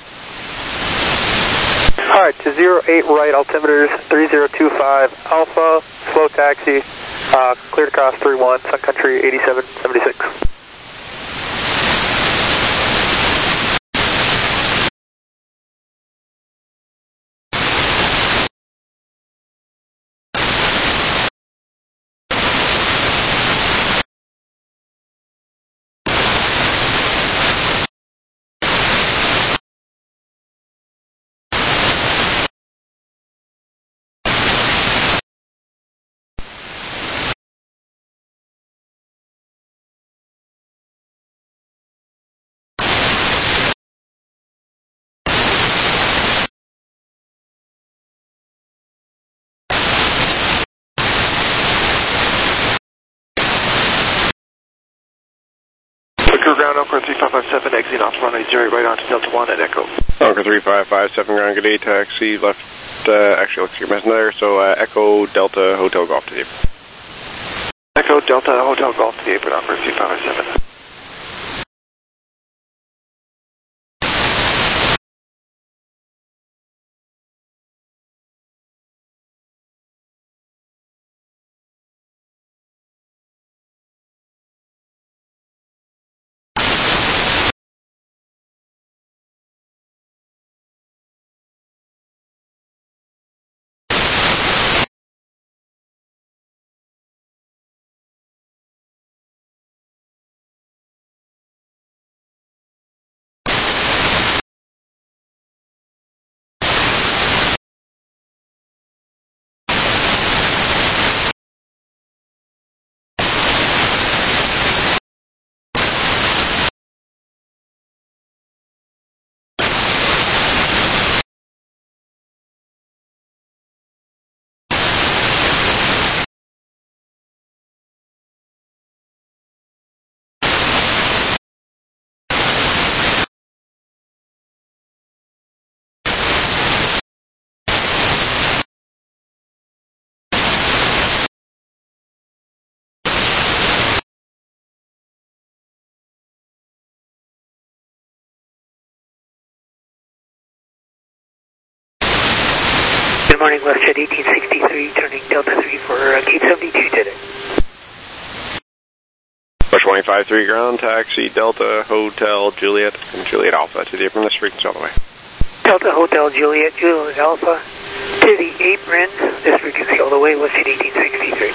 Alright, to zero eight right, altimeters three zero two five, Alpha, slow taxi, uh, clear to cross three one, Sun Country eighty-seven seventy-six. Vancouver ground, Oakland three five five seven, exiting off runway zero right onto Delta one at Echo. Oakland three five five seven, ground, good day, taxi left, uh, actually looks like you're messing there, so uh, Echo Delta Hotel Golf to the apron. Echo Delta Hotel Golf to the apron, Oakland three five five seven. Good morning, WestJet eighteen sixty-three, turning Delta three for uh, gate seventy-two today. Push one five three, ground, taxi Delta Hotel Juliet and Juliet Alpha to the apron, this frequency all the way. Delta Hotel Juliet, Juliet Alpha to the apron, this frequency all the way, WestJet eighteen sixty-three.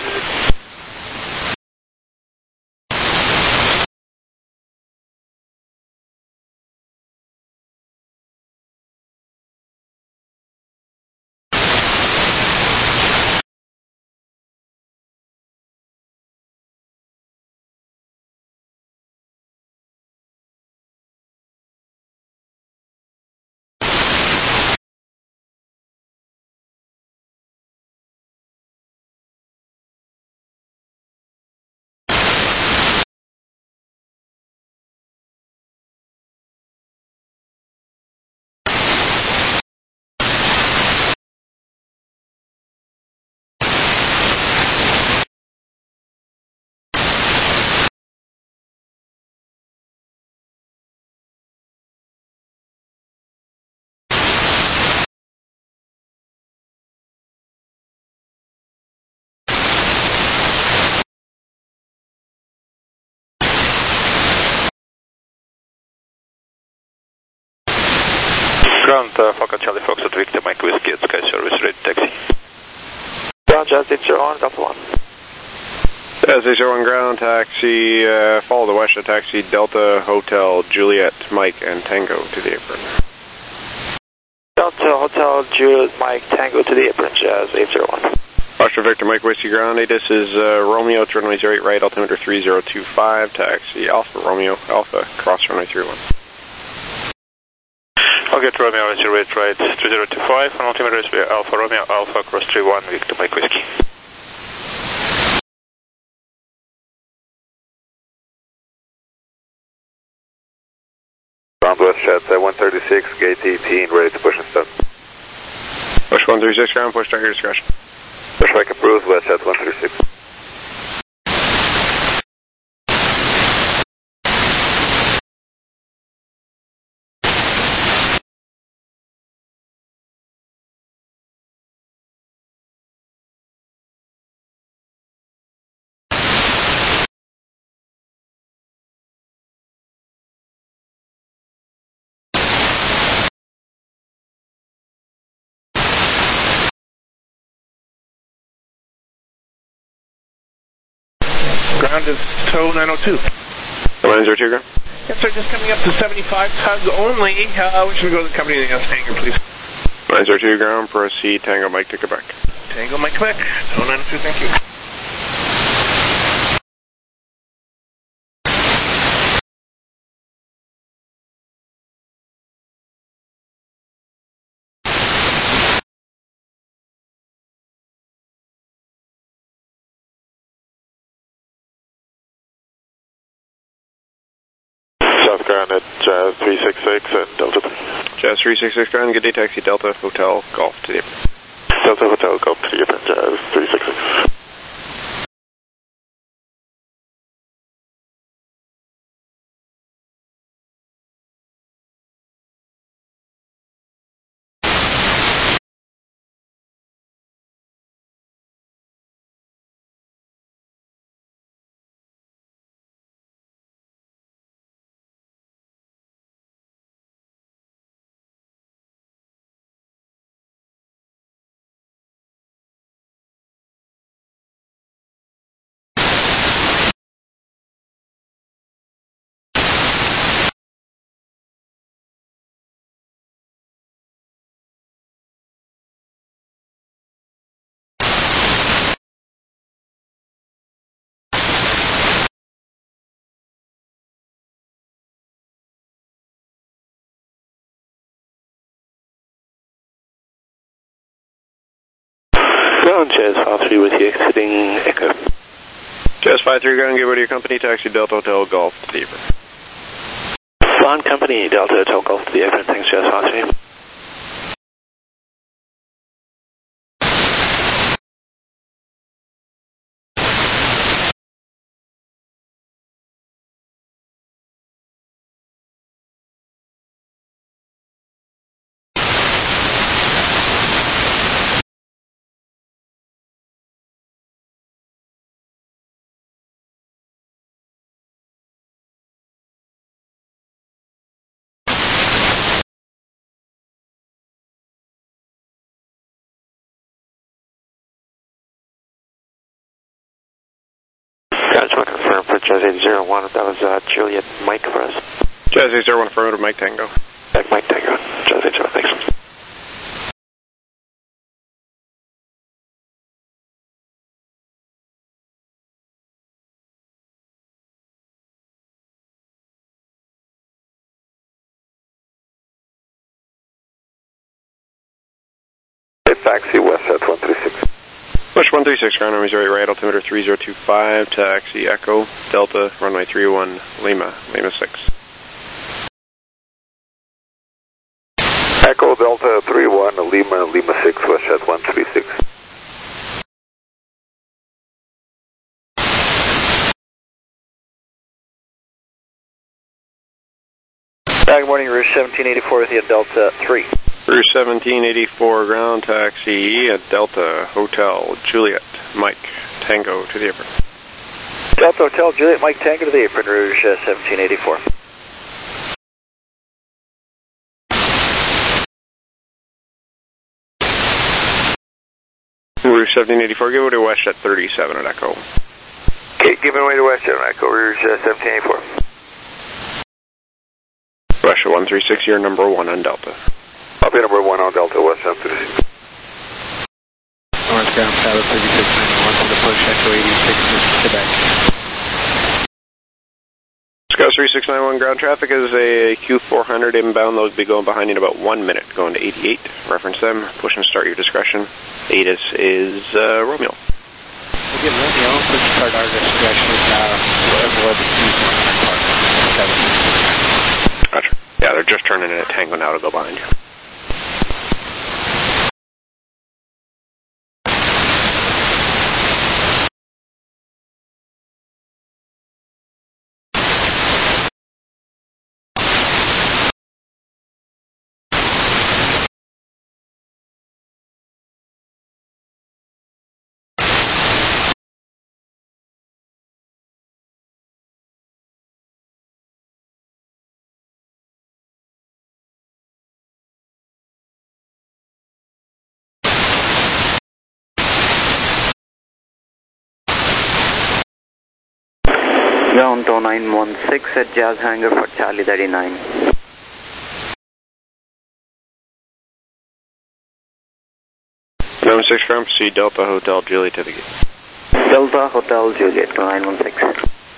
Ground, uh, Falcon Charlie Fox at Victor Mike Whiskey at Sky Service, ready taxi. Ground, Jazz eight zero one, Delta one. Jazz eight zero one, ground, taxi, uh, follow the west, taxi Delta Hotel Juliet Mike and Tango to the apron. Delta Hotel Juliet Mike Tango to the apron, Jazz eight zero one. Oscar Victor Mike Whiskey ground, this is uh, Romeo to runway zero eight right, altimeter three zero two five, taxi Alpha Romeo Alpha, cross runway three one. I'll get Romeo zero eight right, three zero two five, and altimeter is Alpha Romeo Alpha, cross three one, Victor Mike Whiskey. Ground WestJet one thirty-six, six, gate eighteen, ready to push and start. Push one three six ground, push start your discretion. Push back approved, west at one three six. Ground is tow nine oh two. nine oh two, ground. Yes, sir, just coming up to seventy-five, tug only. Uh, we should go to the company in the hangar, please. nine oh two, ground, proceed, Tango Mike to Quebec. Tango Mike Quebec, tow nine oh two, thank you. South ground at Jazz three six six and Delta. Jazz three six six ground, good day, taxi Delta Hotel Golf to the apron. Delta Hotel Golf to the apron, Jazz three six six. Ground, Jazz five three with you, exiting Echo. Jazz five three, ground, get ready your company, taxi Delta Hotel Golf to the apron. Fine company, Delta Hotel Golf to the apron, thanks Jazz five three. Jazz one confirm for Jazz eight zero one, that was uh, Juliet Mike for us. Jazz eight zero one affirmative, Mike Tango. Back Mike Tango, Jazz eight zero, thanks. Taxi west at one three six. Push one three six, ground, Missouri right, altimeter three zero two five, taxi Echo, Delta, runway three one, Lima, Lima six. Echo Delta three one, Lima, Lima six, west at one three six. Good morning, Rouge seventeen eighty-four with you at Delta three. Rouge seventeen eighty-four, ground taxi at Delta Hotel Juliet Mike Tango to the apron. Delta Hotel Juliet Mike Tango to the apron, Rouge uh, seventeen eighty-four. Rouge seventeen eighty-four, give it to West at thirty-seven at Echo. Okay, giving away to West at Echo, Rouge uh, seventeen eighty-four. Russia one three six, you're number one on Delta. I'll be number one on Delta, West seven three six. North ground, Tower thirty-six ninety-one to the push, Echo eighty-six, Quebec. Scout three six nine one, ground traffic is a Q four hundred inbound. Those will be going behind you in about one minute, going to eighty-eight. Reference them, push and start your discretion. A T I S is uh, Romeo. We'll get Romeo, push and start our discretion, uh, whatever was the Q four hundred part. Roger. Yeah, they're just turning in at Tango now to go behind you. Ground to nine one six at Jazz Hangar for Charlie thirty-nine. nine one six ground, proceed Delta Hotel Juliet to the gate. Delta Hotel Juliet to nine one six.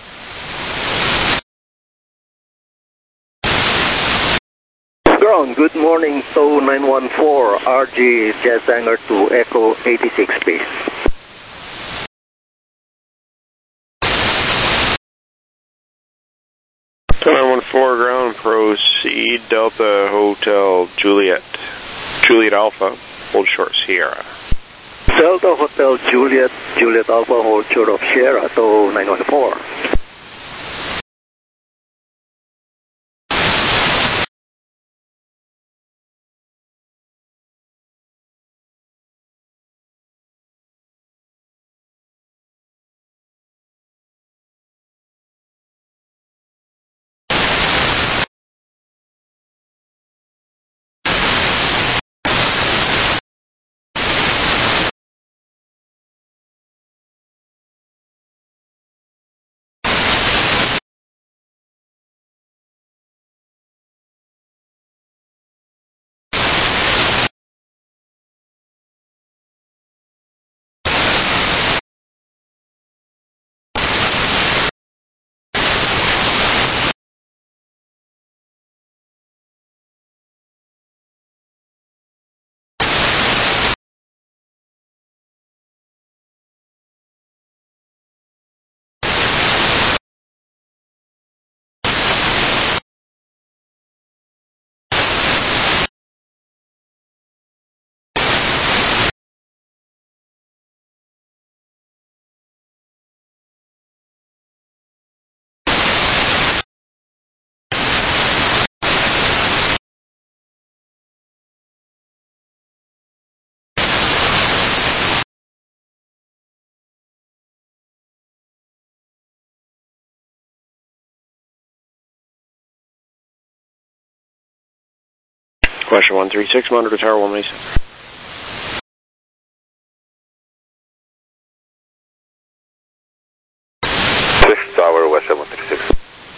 Ground, good morning, to nine one four, R G Jazz Hangar to Echo eighty-six, please. nine one four ground, proceed Delta Hotel Juliet. Juliet Alpha, hold short Sierra. Delta Hotel Juliet, Juliet Alpha, hold short of Sierra to nine one four. Question one three six, monitor tower one eighty-seven. Fifth tower, West seven three six.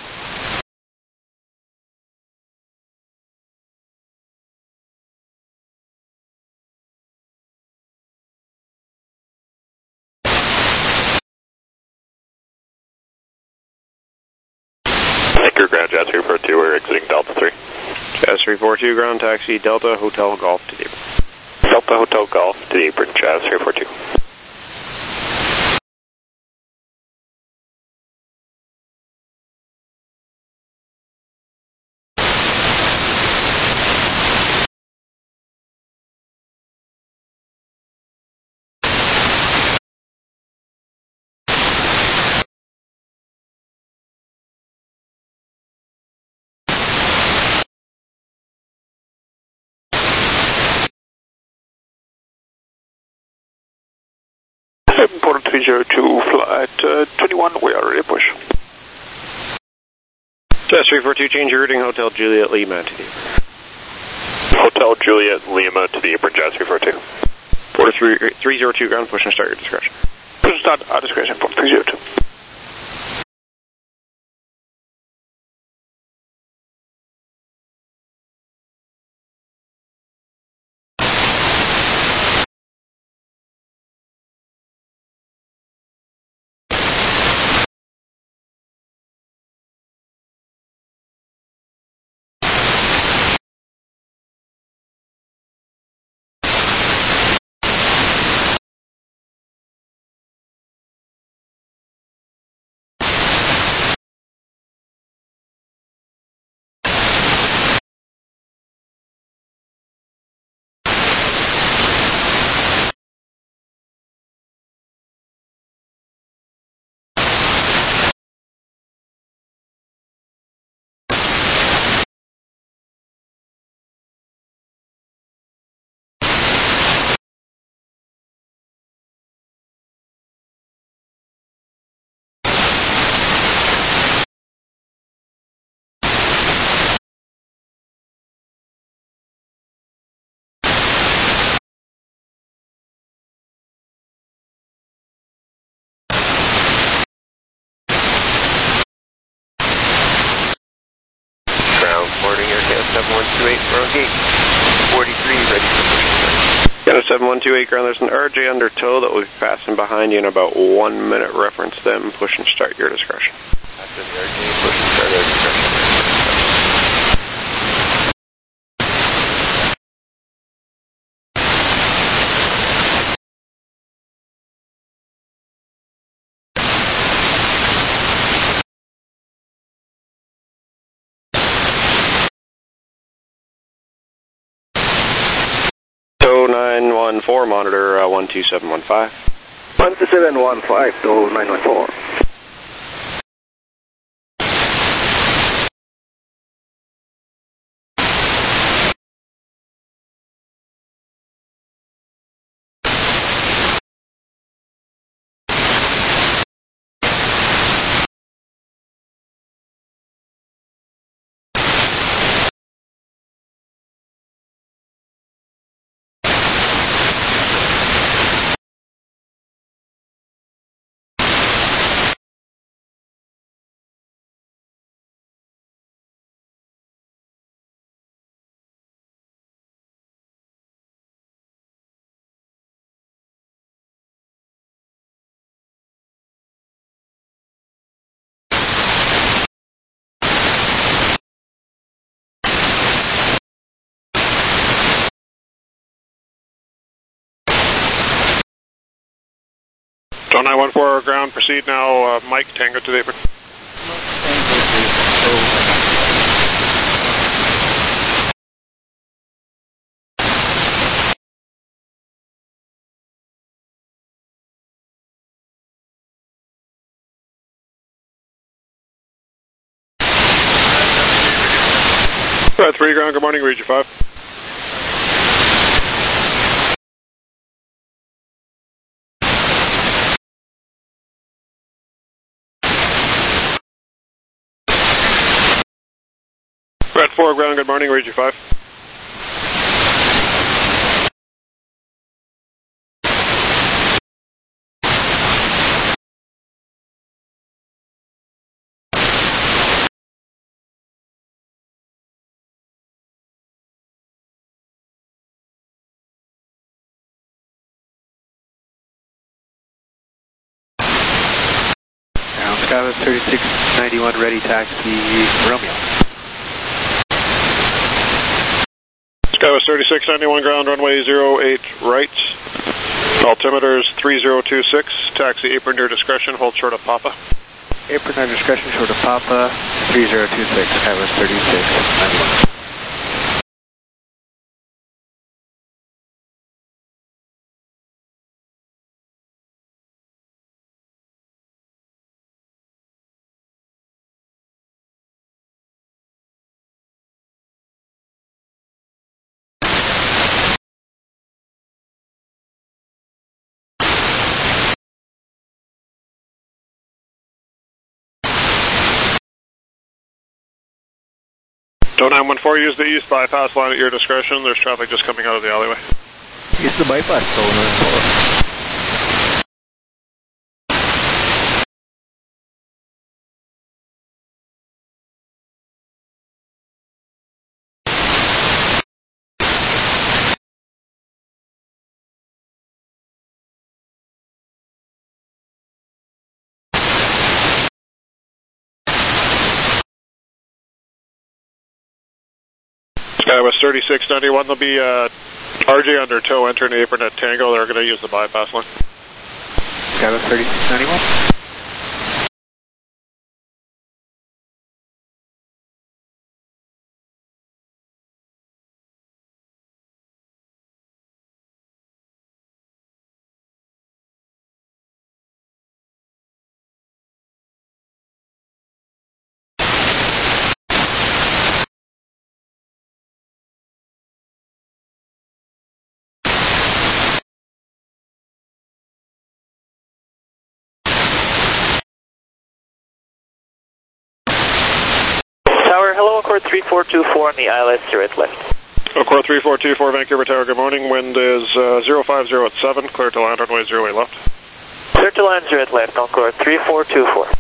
Anchor ground, Jazz three four two, we're exiting Delta three. Jazz three four two, ground taxi, Delta Hotel Golf to the apron. Delta Hotel Golf to the apron, Jazz three four two. Port three zero two, flight uh, twenty-one, we are ready to push. Jazz three four two, change your routing, Hotel Juliet Lima to the apron. Hotel Juliet Lima to the apron, Jazz three four two. Port three zero two, ground, push and start your discretion. Push and start, our discretion, Port three zero two. one two eight, we're on gate forty-three, ready for pushing start. Got a seven one two eight ground, there's an R J under tow that will be passing behind you in about one minute. Reference them, push and start, your discretion. After the R J, push and start, our discretion. nine one four, monitor uh, one two seven one five. one two seven one five to nine one four. Joe nine one four ground, proceed now, uh, Mike, Tango to the apron. Right, three ground, good morning, Region five. Red four ground, good morning, Region five. Now, Skywest thirty-six ninety-one, ready taxi, Romeo. Skywest thirty-six ninety-one ground, runway zero eight right. Altimeters three zero two six, taxi apron your discretion, hold short of Papa. Apron under discretion, short of Papa, three zero two six, Skywest thirty-six ninety-one. Joe nine one four, use the east bypass line at your discretion. There's traffic just coming out of the alleyway. Use the bypass, Joe nine one four. Skywest thirty-six ninety-one, there'll be uh, R J under tow entering the apron at Tango. They're going to use the bypass line. Skywest thirty-six ninety-one. Tower, hello, Accord three four two four on the I L S zero eight left. Accord three four two four, Vancouver Tower, good morning. Wind is uh, zero five zero at seven, clear to land runway zero eight left. Clear to land zero eight left, Accord three four two four.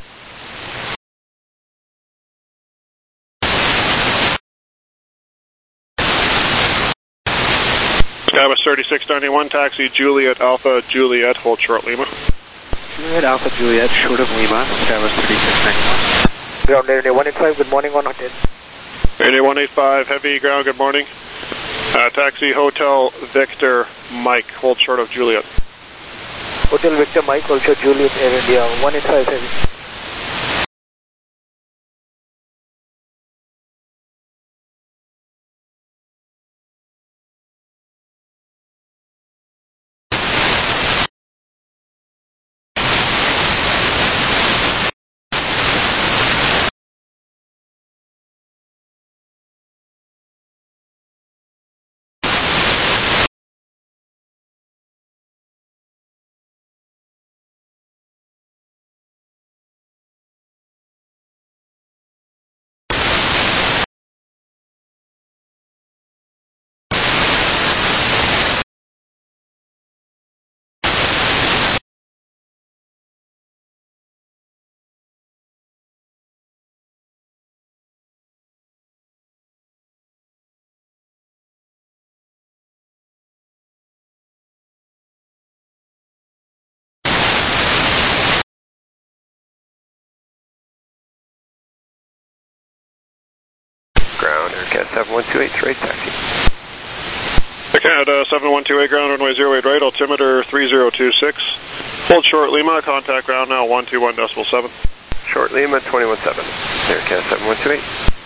Skywest thirty-six ninety-one, taxi Juliet Alpha Juliet, hold short Lima. Juliet Alpha Juliet, short of Lima, Skywest thirty-six ninety-one. Ground area one eight five, good morning, one hundred. Area one eight five, heavy ground, good morning. Uh, taxi Hotel Victor Mike, hold short of Juliet. Hotel Victor Mike, hold short Juliet, Air India one eight five heavy. Ground, Air seven one two eight, straight taxi. Air Canada seven one two eight, ground runway zero eight right, altimeter three zero two six. Hold short Lima, contact ground now one two one decimal seven. Short Lima twenty-one seven, Air Canada seven one two eight.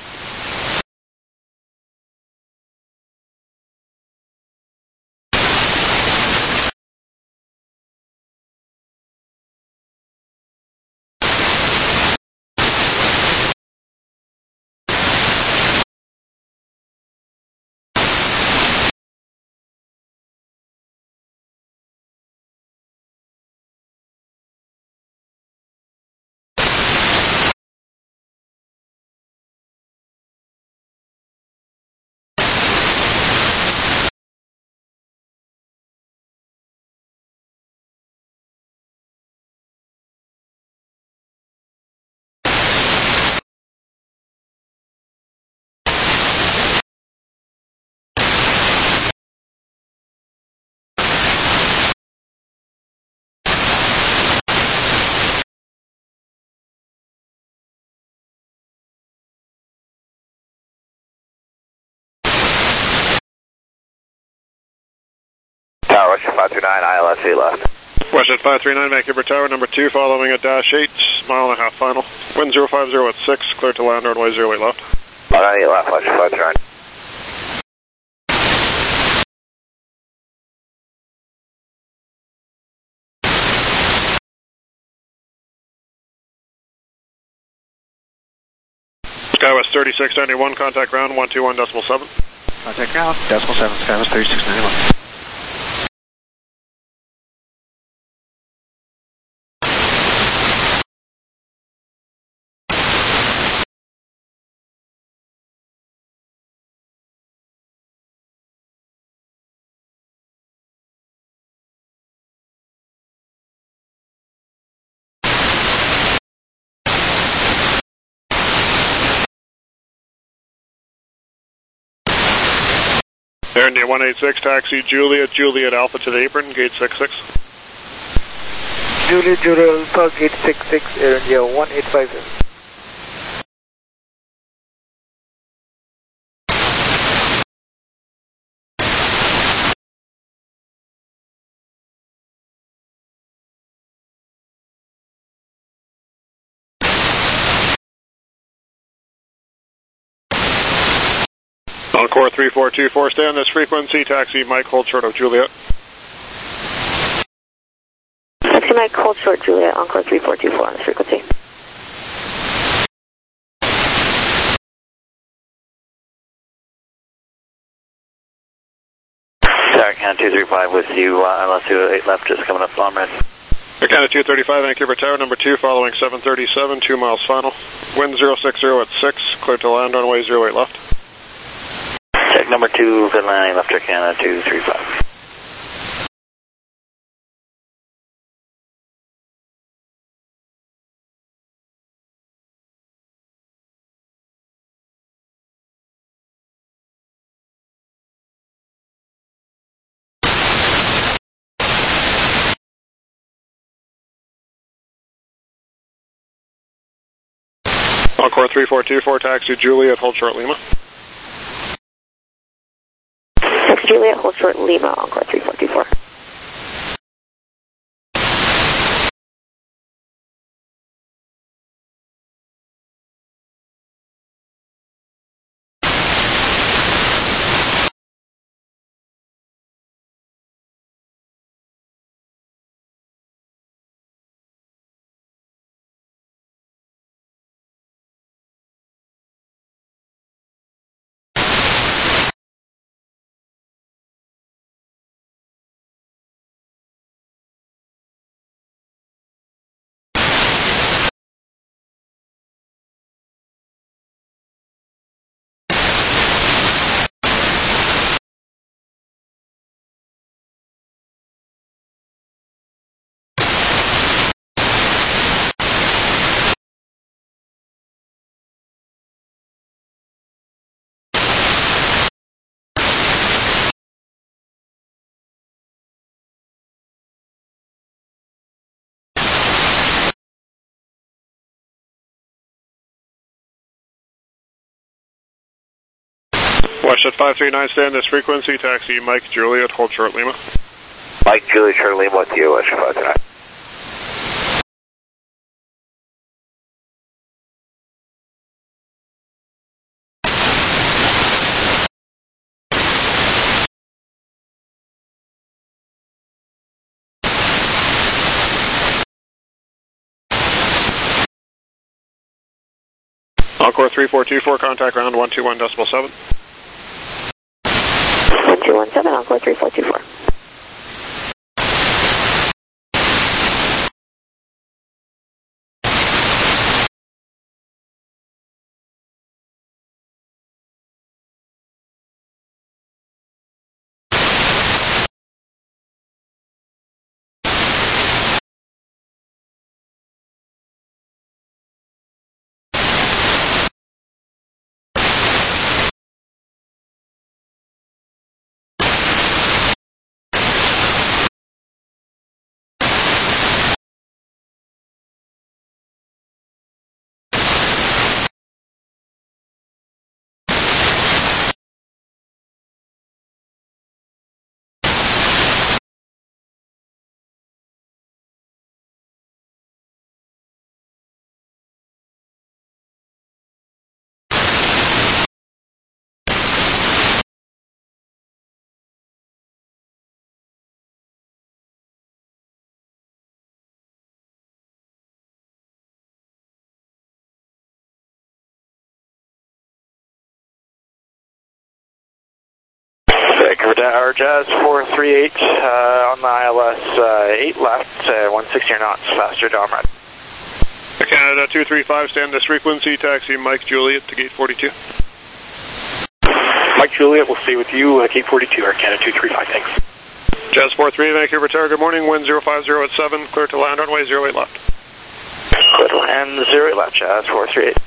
Tower, Russia five three nine, I L S A left. Westjet five three nine, Vancouver Tower, number two, following a dash eight, mile and a half final. Wind zero five zero at six, clear to land, runway zero eight left. one eight left, Westjet five three nine. Skywest thirty-six ninety-one, contact ground one two one decimal seven. Contact ground, decimal seven, Skywest thirty-six ninety-one. Air India one eight six, taxi Juliet, Juliet Alpha to the apron, gate six six. Juliet, Juliet Alpha, gate six six, Air India one eight five seven. Encore three four two four, stay on this frequency, taxi Mike, hold short of Juliet. Taxi Mike, hold short Juliet, Encore three four two four on this frequency. Tower Canada two three five with you, uh, L S two eight left, just coming up on red. Air Canada two thirty-five, Vancouver Tower, number two, following seven thirty-seven, two miles final. Wind zero six zero at six, clear to land, runway zero eight left. Check number two, good landing, left Air Canada two three five. Encore three four two four, taxi Juliet, hold short Lima. Taxi Juliet, hold short Lima, Encore three four two four. Westjet five three nine, stand this frequency, taxi Mike Juliet, hold short Lima. Mike Juliet, short Lima with you, Westjet five three nine. Encore three four two four, contact ground one two one decimal seven. one two one seven, Encore three four two four. Our Jazz four three eight uh, on the I L S uh, eight left, uh, one sixty knots, faster Dom ride. Canada two three five, stand this frequency, taxi Mike Juliet to gate forty-two. Mike Juliet, we'll stay with you, uh, gate forty-two, Air Canada two three five, thanks. Jazz four three, Vancouver Tower, good morning, wind zero five zero at seven, clear to land runway zero eight left. Clear to land zero eight left, Jazz four three eight.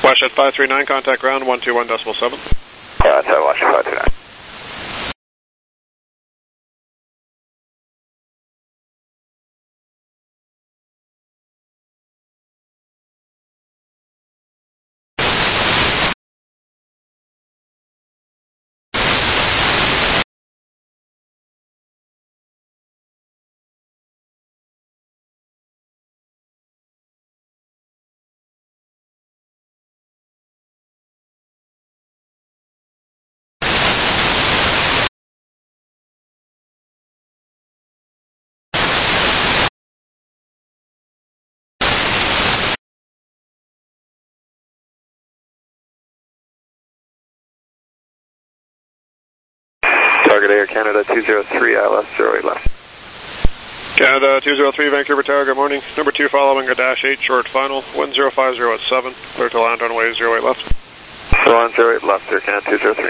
Watchjet five three nine, contact ground one two one decimal seven. Yeah, that's Watchjet five three nine. Target Air Canada two zero three, I L S zero eight left. Canada two zero three, Vancouver Tower, good morning. Number two following a dash eight, short final, one zero five zero at seven, clear to land runway zero eight left. one zero eight left, Air Canada two zero three.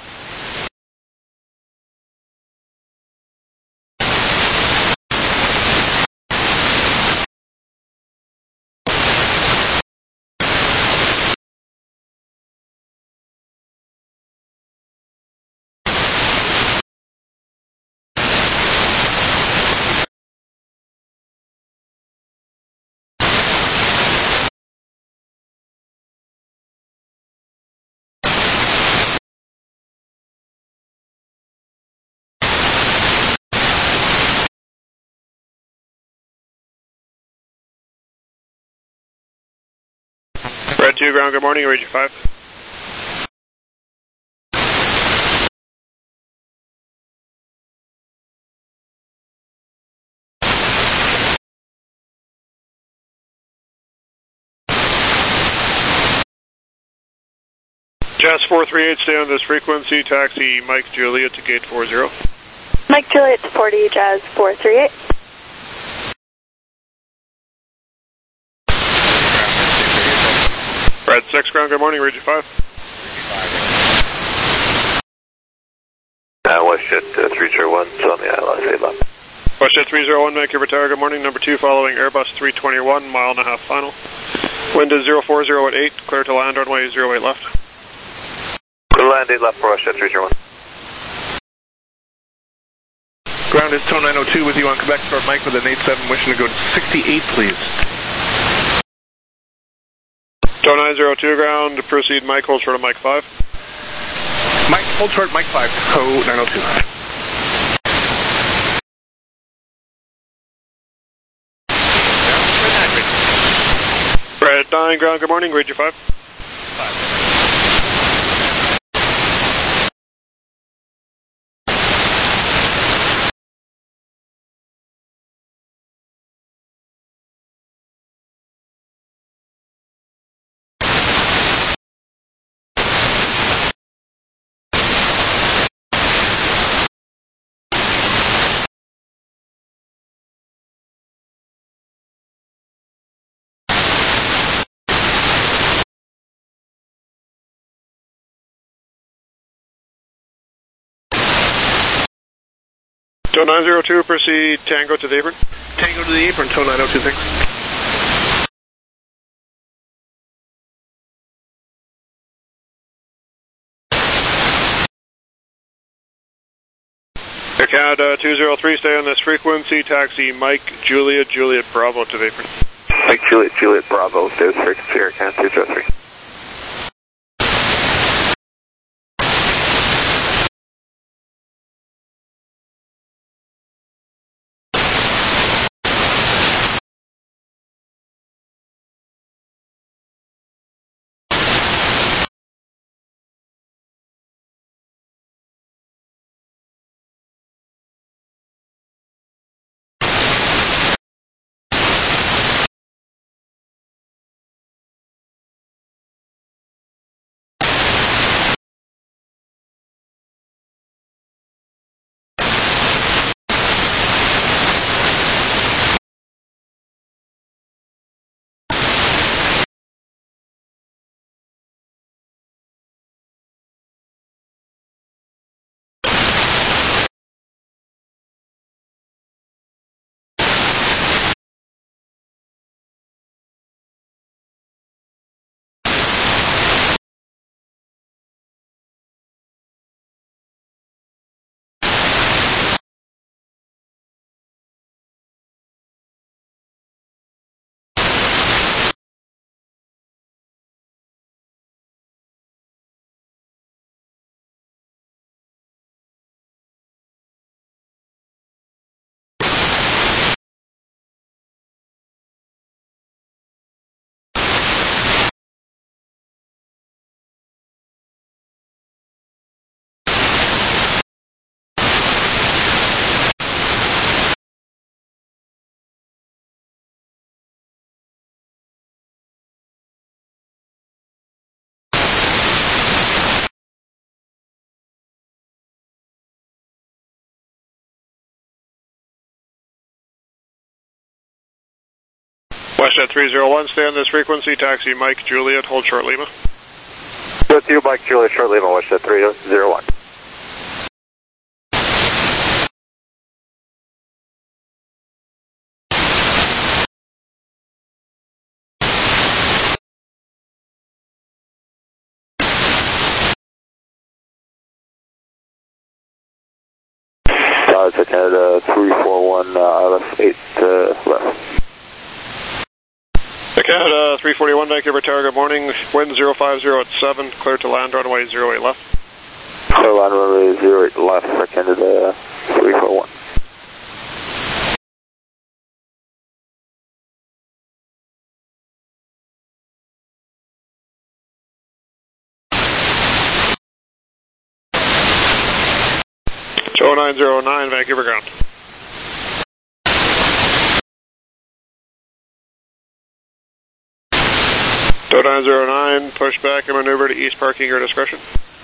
Red two ground, good morning, Region five. Jazz four three eight, stay on this frequency, taxi Mike Juliet to gate four zero. Mike Juliet to forty, Jazz four three eight. Red six ground, good morning, Region five. Uh, Watchjet uh, three zero one, it's on the I L S eight left. Watchjet three zero one, Vancouver Tower, good morning. Number two following Airbus three twenty-one, mile and a half final. Wind is zero four zero at eight, clear to land runway zero eight left. Clear to land eight left for Watchjet three zero one. Ground is Tone nine oh two with you on Quebec Start Mike with an eight seven, wishing to go to sixty-eight, please. Tone nine zero two ground, proceed Mike, hold short of Mike five. Mike, hold short, Mike five, code nine oh two. Red nine ground, good morning, Region five. Tone nine zero two, proceed Tango to the apron. Tango to the apron, Tone nine oh two, thanks. Air Canada two zero three, stay on this frequency, taxi Mike Juliet, Juliet Bravo to the apron. Mike Juliet, Juliet Bravo, stay with frequency, Air Canada two zero three. WestJet three zero one, stay on this frequency, taxi Mike Juliet, hold short Lima. With you, Mike Juliet, short Lima, WestJet three zero one. Uh, Canada three four one, uh, I L S eight uh, left. Canada three forty-one, Vancouver Tower, good morning. Wind zero five zero at seven, clear to land runway zero eight left. Clear land runway zero eight left for Canada three four one. oh nine zero nine, Vancouver ground. oh nine zero nine, push back and maneuver to east parking, your discretion.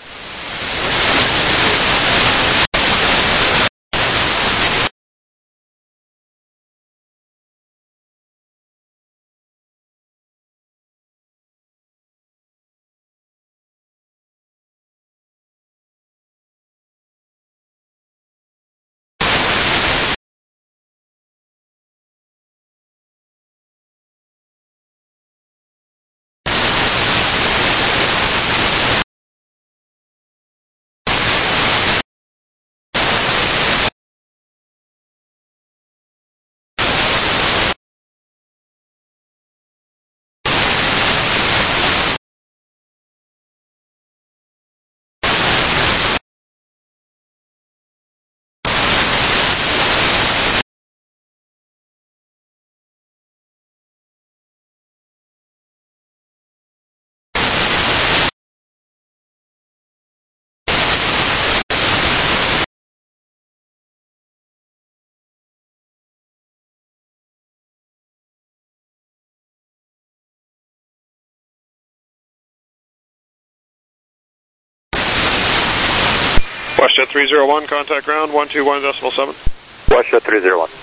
WestJet three zero one, contact ground one two one decimal seven. WestJet three zero one.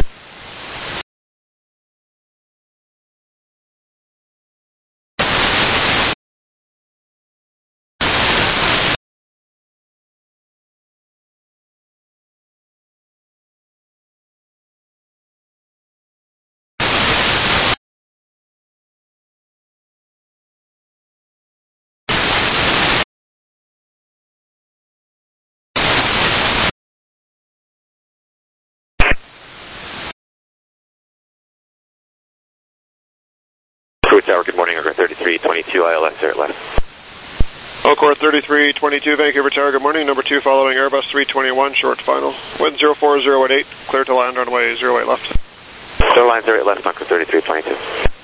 Crew Tower, good morning, Aircraft thirty-three twenty-two, I L S air left. Alcor thirty-three twenty-two, Vancouver Tower, good morning, number two following Airbus three twenty-one, short final. Wind zero four zero at eight, clear to land runway zero eight left. Clear line zero eight left, Alcor thirty-three twenty-two.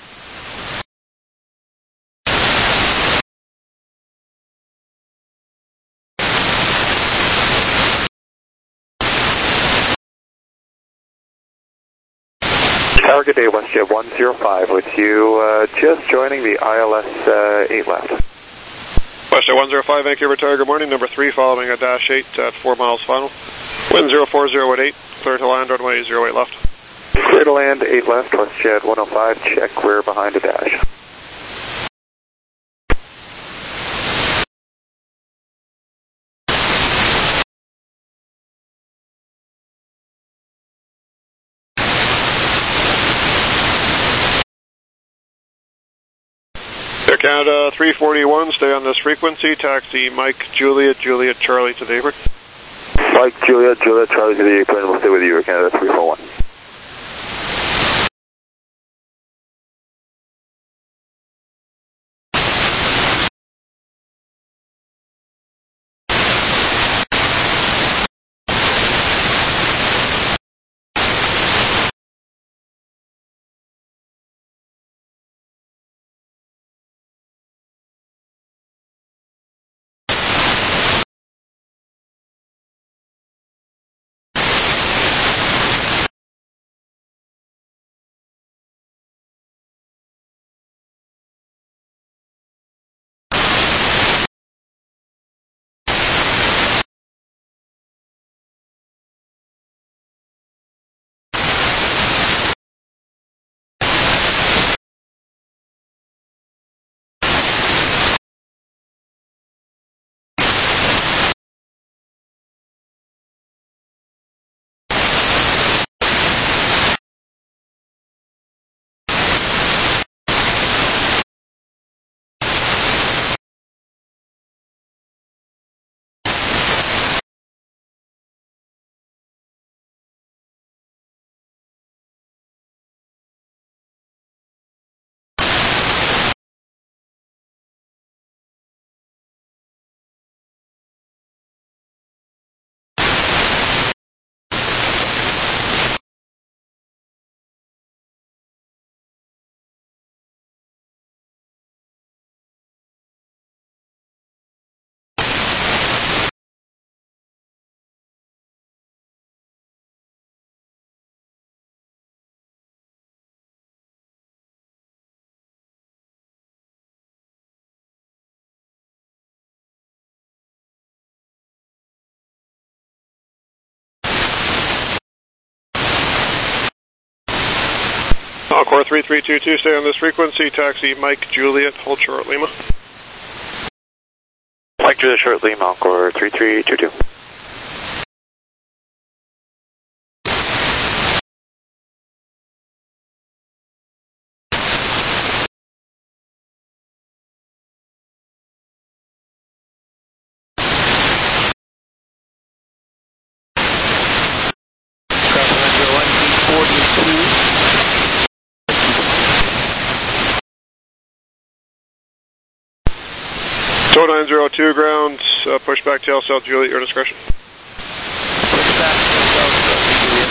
Tower, good day, WestJet one zero five with you, uh, just joining the I L S uh, eight left. WestJet one zero five, Vancouver Tower, good morning, number three following a dash eight at four miles final. Wind zero four zero at eight, clear to land runway zero eight left. Clear to land eight left, WestJet one oh five, check, we're behind a dash. Air Canada three forty-one, stay on this frequency, taxi Mike Juliet, Juliet Charlie to the apron. Mike Juliet, Juliet Charlie to the apron, we'll stay with you, Air Canada three four one. Encore three three two two, stay on this frequency. Taxi Mike Juliet, hold short Lima. Mike Juliet, short Lima, Encore three three two two. Tow nine zero two ground, uh, push back tail South Juliet, your discretion. Push back tail South Juliet.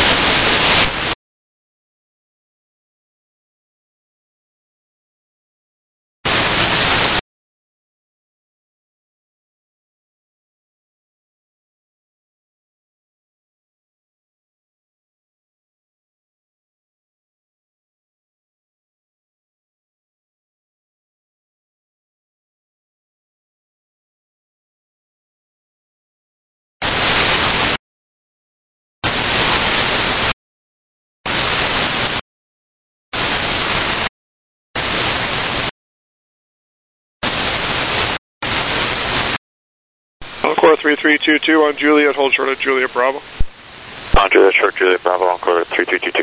Encore three three two two on Juliet, hold short at Juliet Bravo. On Juliet, short Juliet Bravo, Encore three three two two.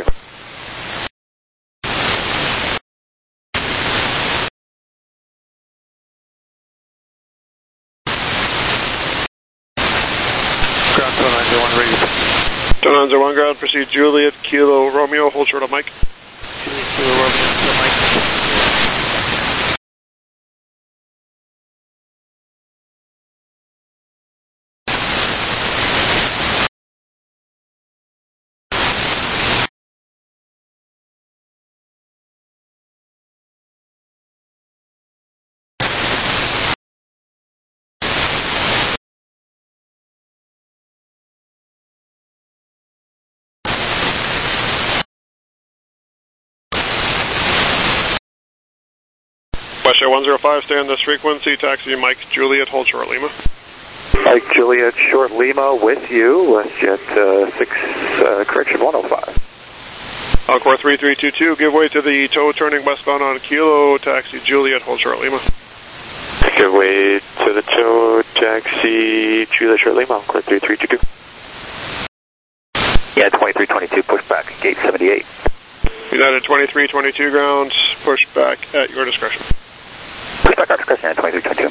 Ground two nine zero one, ready. two nine zero one ground, proceed Juliet, Kilo Romeo, hold short on Mike. Juliet, Kilo Romeo, Kilo Mike. West Air one zero five, stay on this frequency. Taxi Mike Juliet, hold short Lima. Mike Juliet, short Lima with you. WestJet uh, six, uh, correction one oh five. Encore three three two two, give way to the tow turning westbound on Kilo. Taxi Juliet, hold short Lima. Give way to the tow, taxi Juliet, short Lima, Encore three three two two. Yeah, twenty-three twenty-two, push back, gate seventy-eight. United twenty-three twenty-two ground, push back at your discretion. Push back our discretion at twenty-three twenty-two.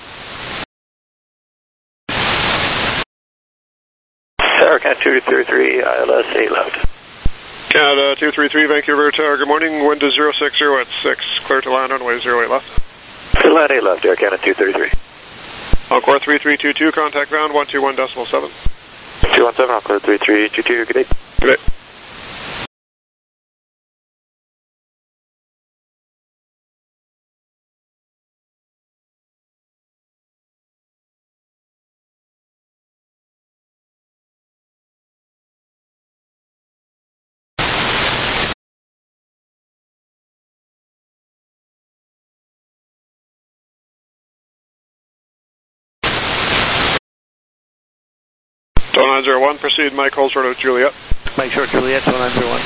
Tower Canada two three three, I L S eight left. Canada two three three, Vancouver Tower, good morning. Wind is zero six zero at six, clear to land runway zero eight left. To land eight left, Air Canada two thirty-three. Encore three three two two, contact ground one two one decimal seven. two one seven, Encore three three two two, good day. Good day. Tow nine zero one, proceed Mike, hold short of Juliet. Mike short Juliet, Tow nine zero one.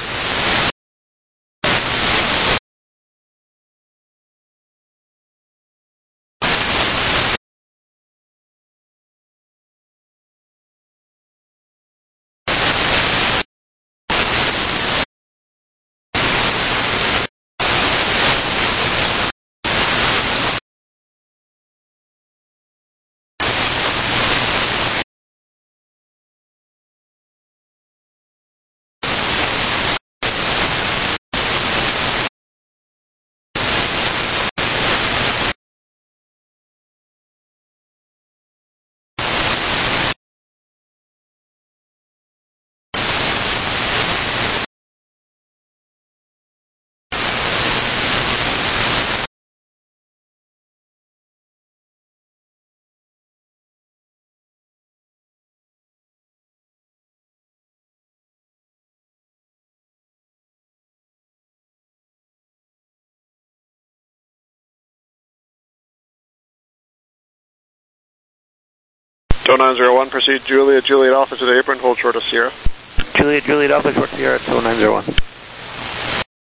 Tow nine zero one, proceed Juliet, Juliet Alpha to the apron, hold short of Sierra. Juliet, Juliet Alpha, short Sierra, Tow nine zero one.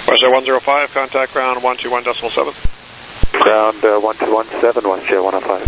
WestJet one zero five, contact ground one two one decimal seven. Ground uh, one two one seven, WestJet one oh five.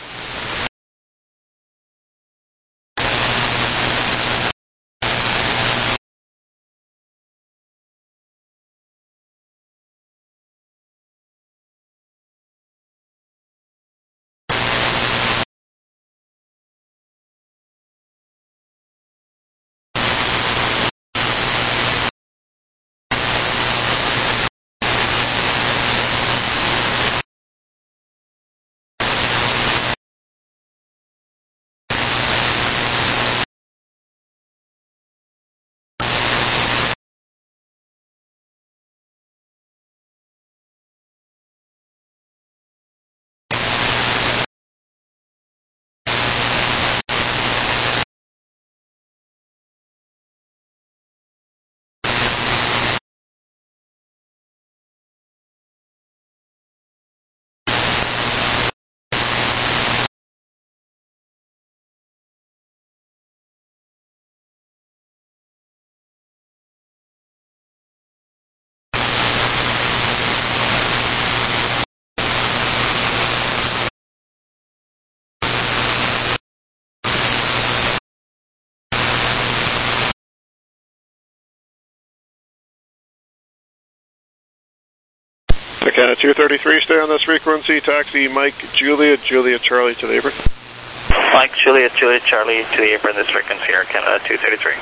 Canada two thirty-three, stay on this frequency, taxi Mike Juliet, Juliet Charlie to the apron. Mike Juliet, Juliet Charlie to the apron, this frequency, Air Canada two thirty-three.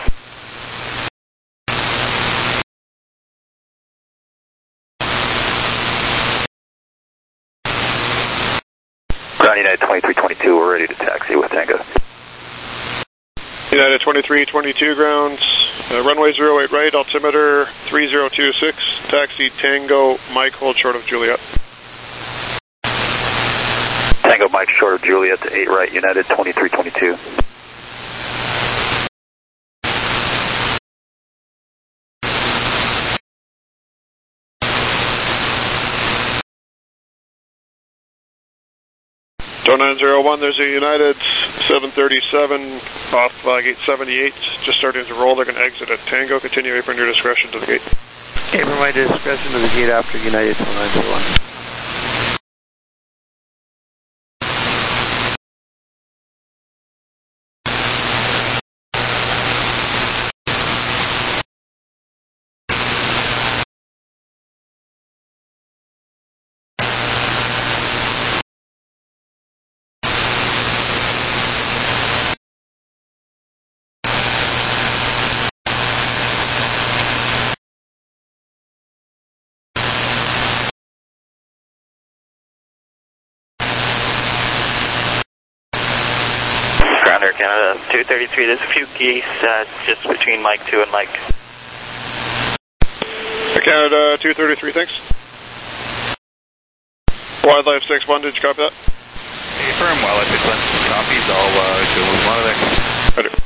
Ground United twenty-three twenty-two, we're ready to taxi with Tango. United twenty-three twenty-two grounds, uh, runway zero eight right, altimeter three zero two six, taxi Tango Mike, hold short of Juliet. Tango Mike, short of Juliet to eight right, United twenty-three twenty-two. Tow nine zero one, there's a United seven thirty-seven off uh, gate seventy-eight, just starting to roll. They're going to exit at Tango. Continue apron your discretion to the gate. Apron my discretion to the gate after United tow nine zero one. Air Canada two thirty-three, there's a few geese uh, just between Mike two and Mike. Air Canada two thirty-three, thanks. Wildlife six one, did you copy that? Hey, firm, Wildlife six one, copies, I'll uh, go with monitor. Roger.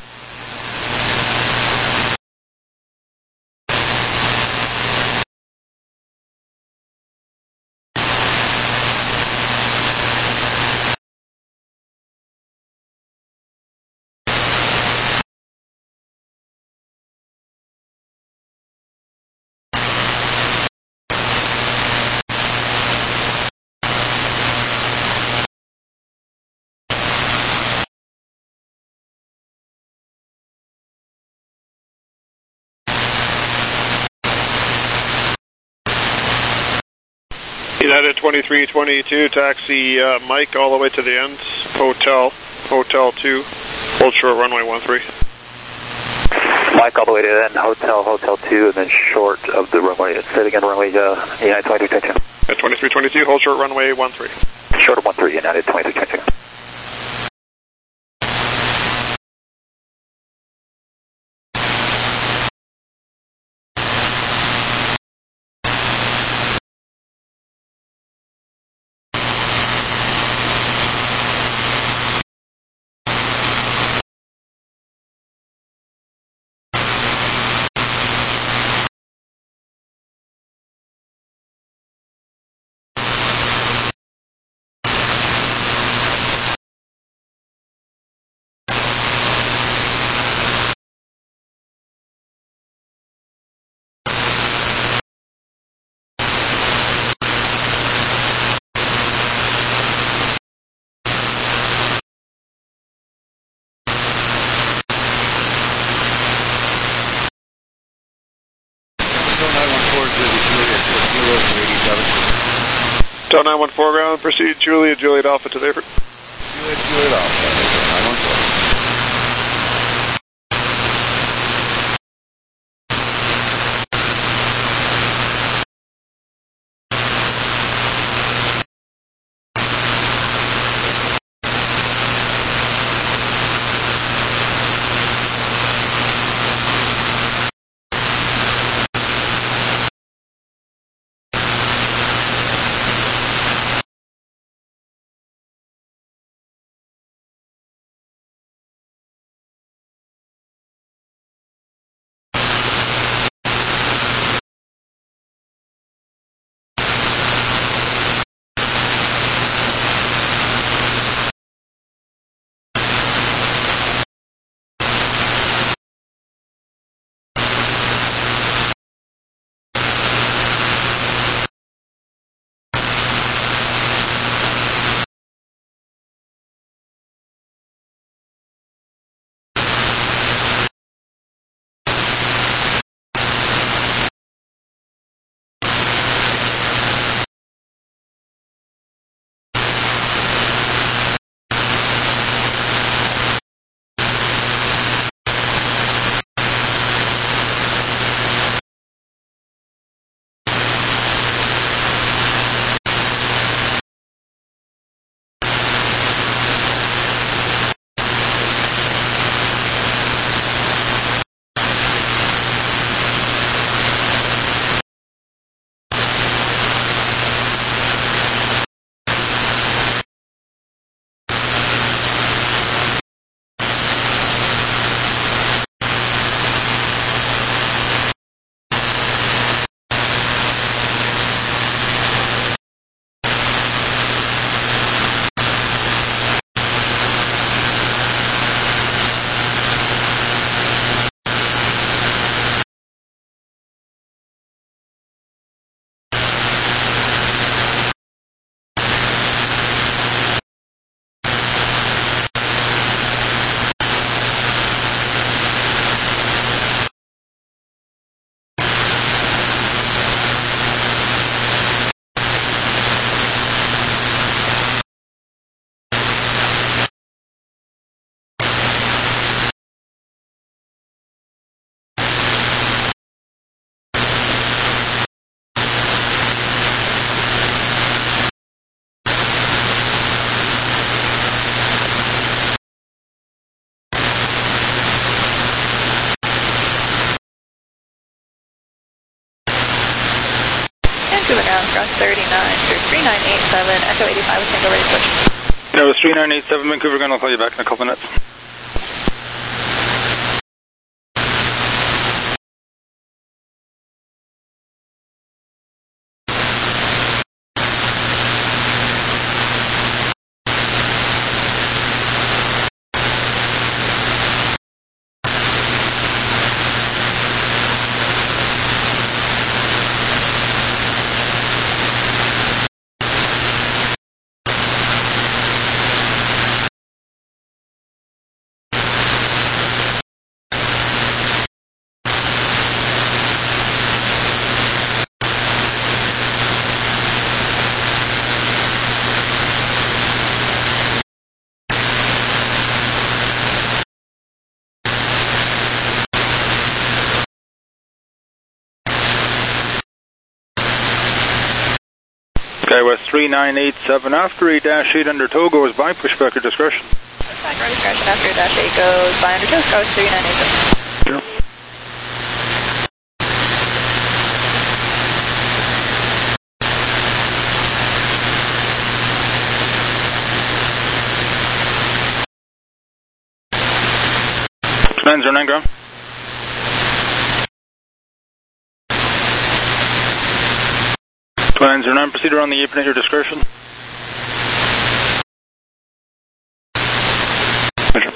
United twenty-three twenty-two, taxi uh, Mike all the way to the end, Hotel, Hotel two, hold short runway one three. Mike all the way to the end, Hotel, Hotel two, and then short of the runway. Say it again, runway uh, United twenty-three twenty-two. At twenty-three twenty-two, hold short runway one three. Short of one three, United twenty-three twenty-two. one four ground, proceed Juliet, Juliet Alpha to the airport. Juliet, Juliet Alpha, nine one four. thirty-nine through three nine eight seven, Echo eighty-five with single ready switch. No, it's three nine eight seven, Vancouver Gun, I'll call you back in a couple minutes. Skywest three nine eight seven, after a dash eight under tow goes by, push back your discretion. Pushback your discretion after dash eight goes by under tow, Skywest three nine eight seven. Sure. Command zero nine ground. Command zero nine, proceed around the apron at your discretion. Roger.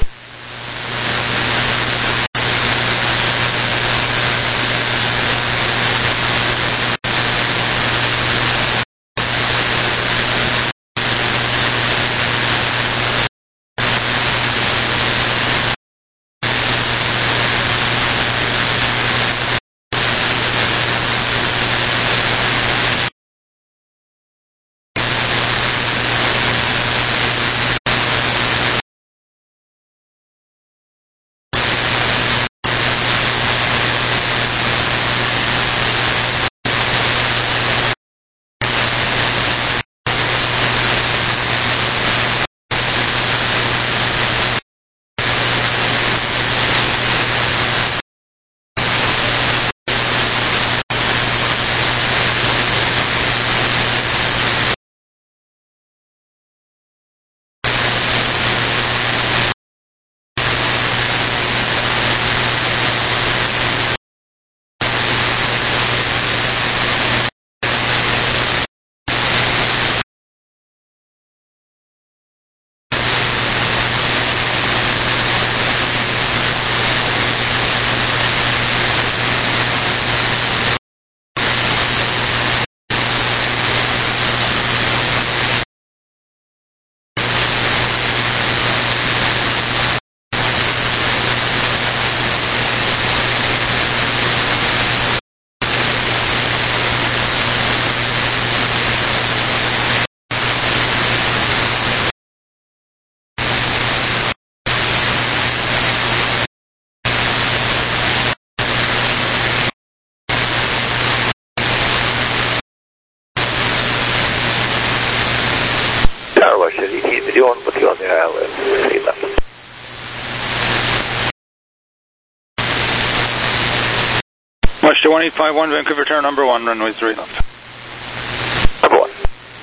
video on with you on the I L S, eight left. Western one eight five one, Vancouver Tower number one, runway three left. Number one.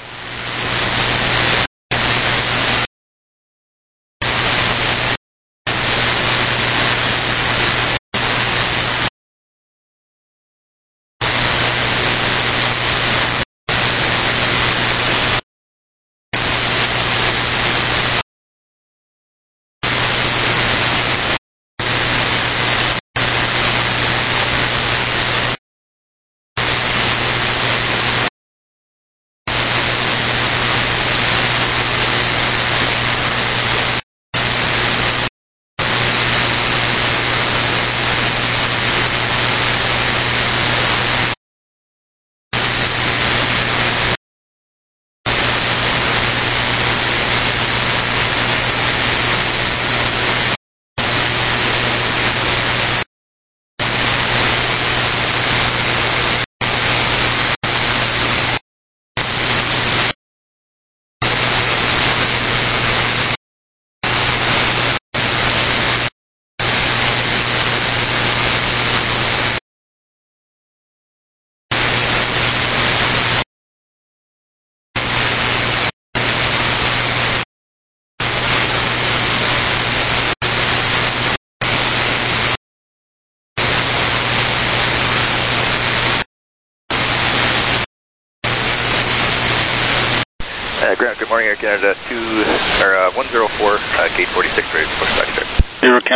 Uh, Ground, good morning, Air Canada two, or uh, one zero four, uh, gate forty-six, ready to push back there. Air Canada.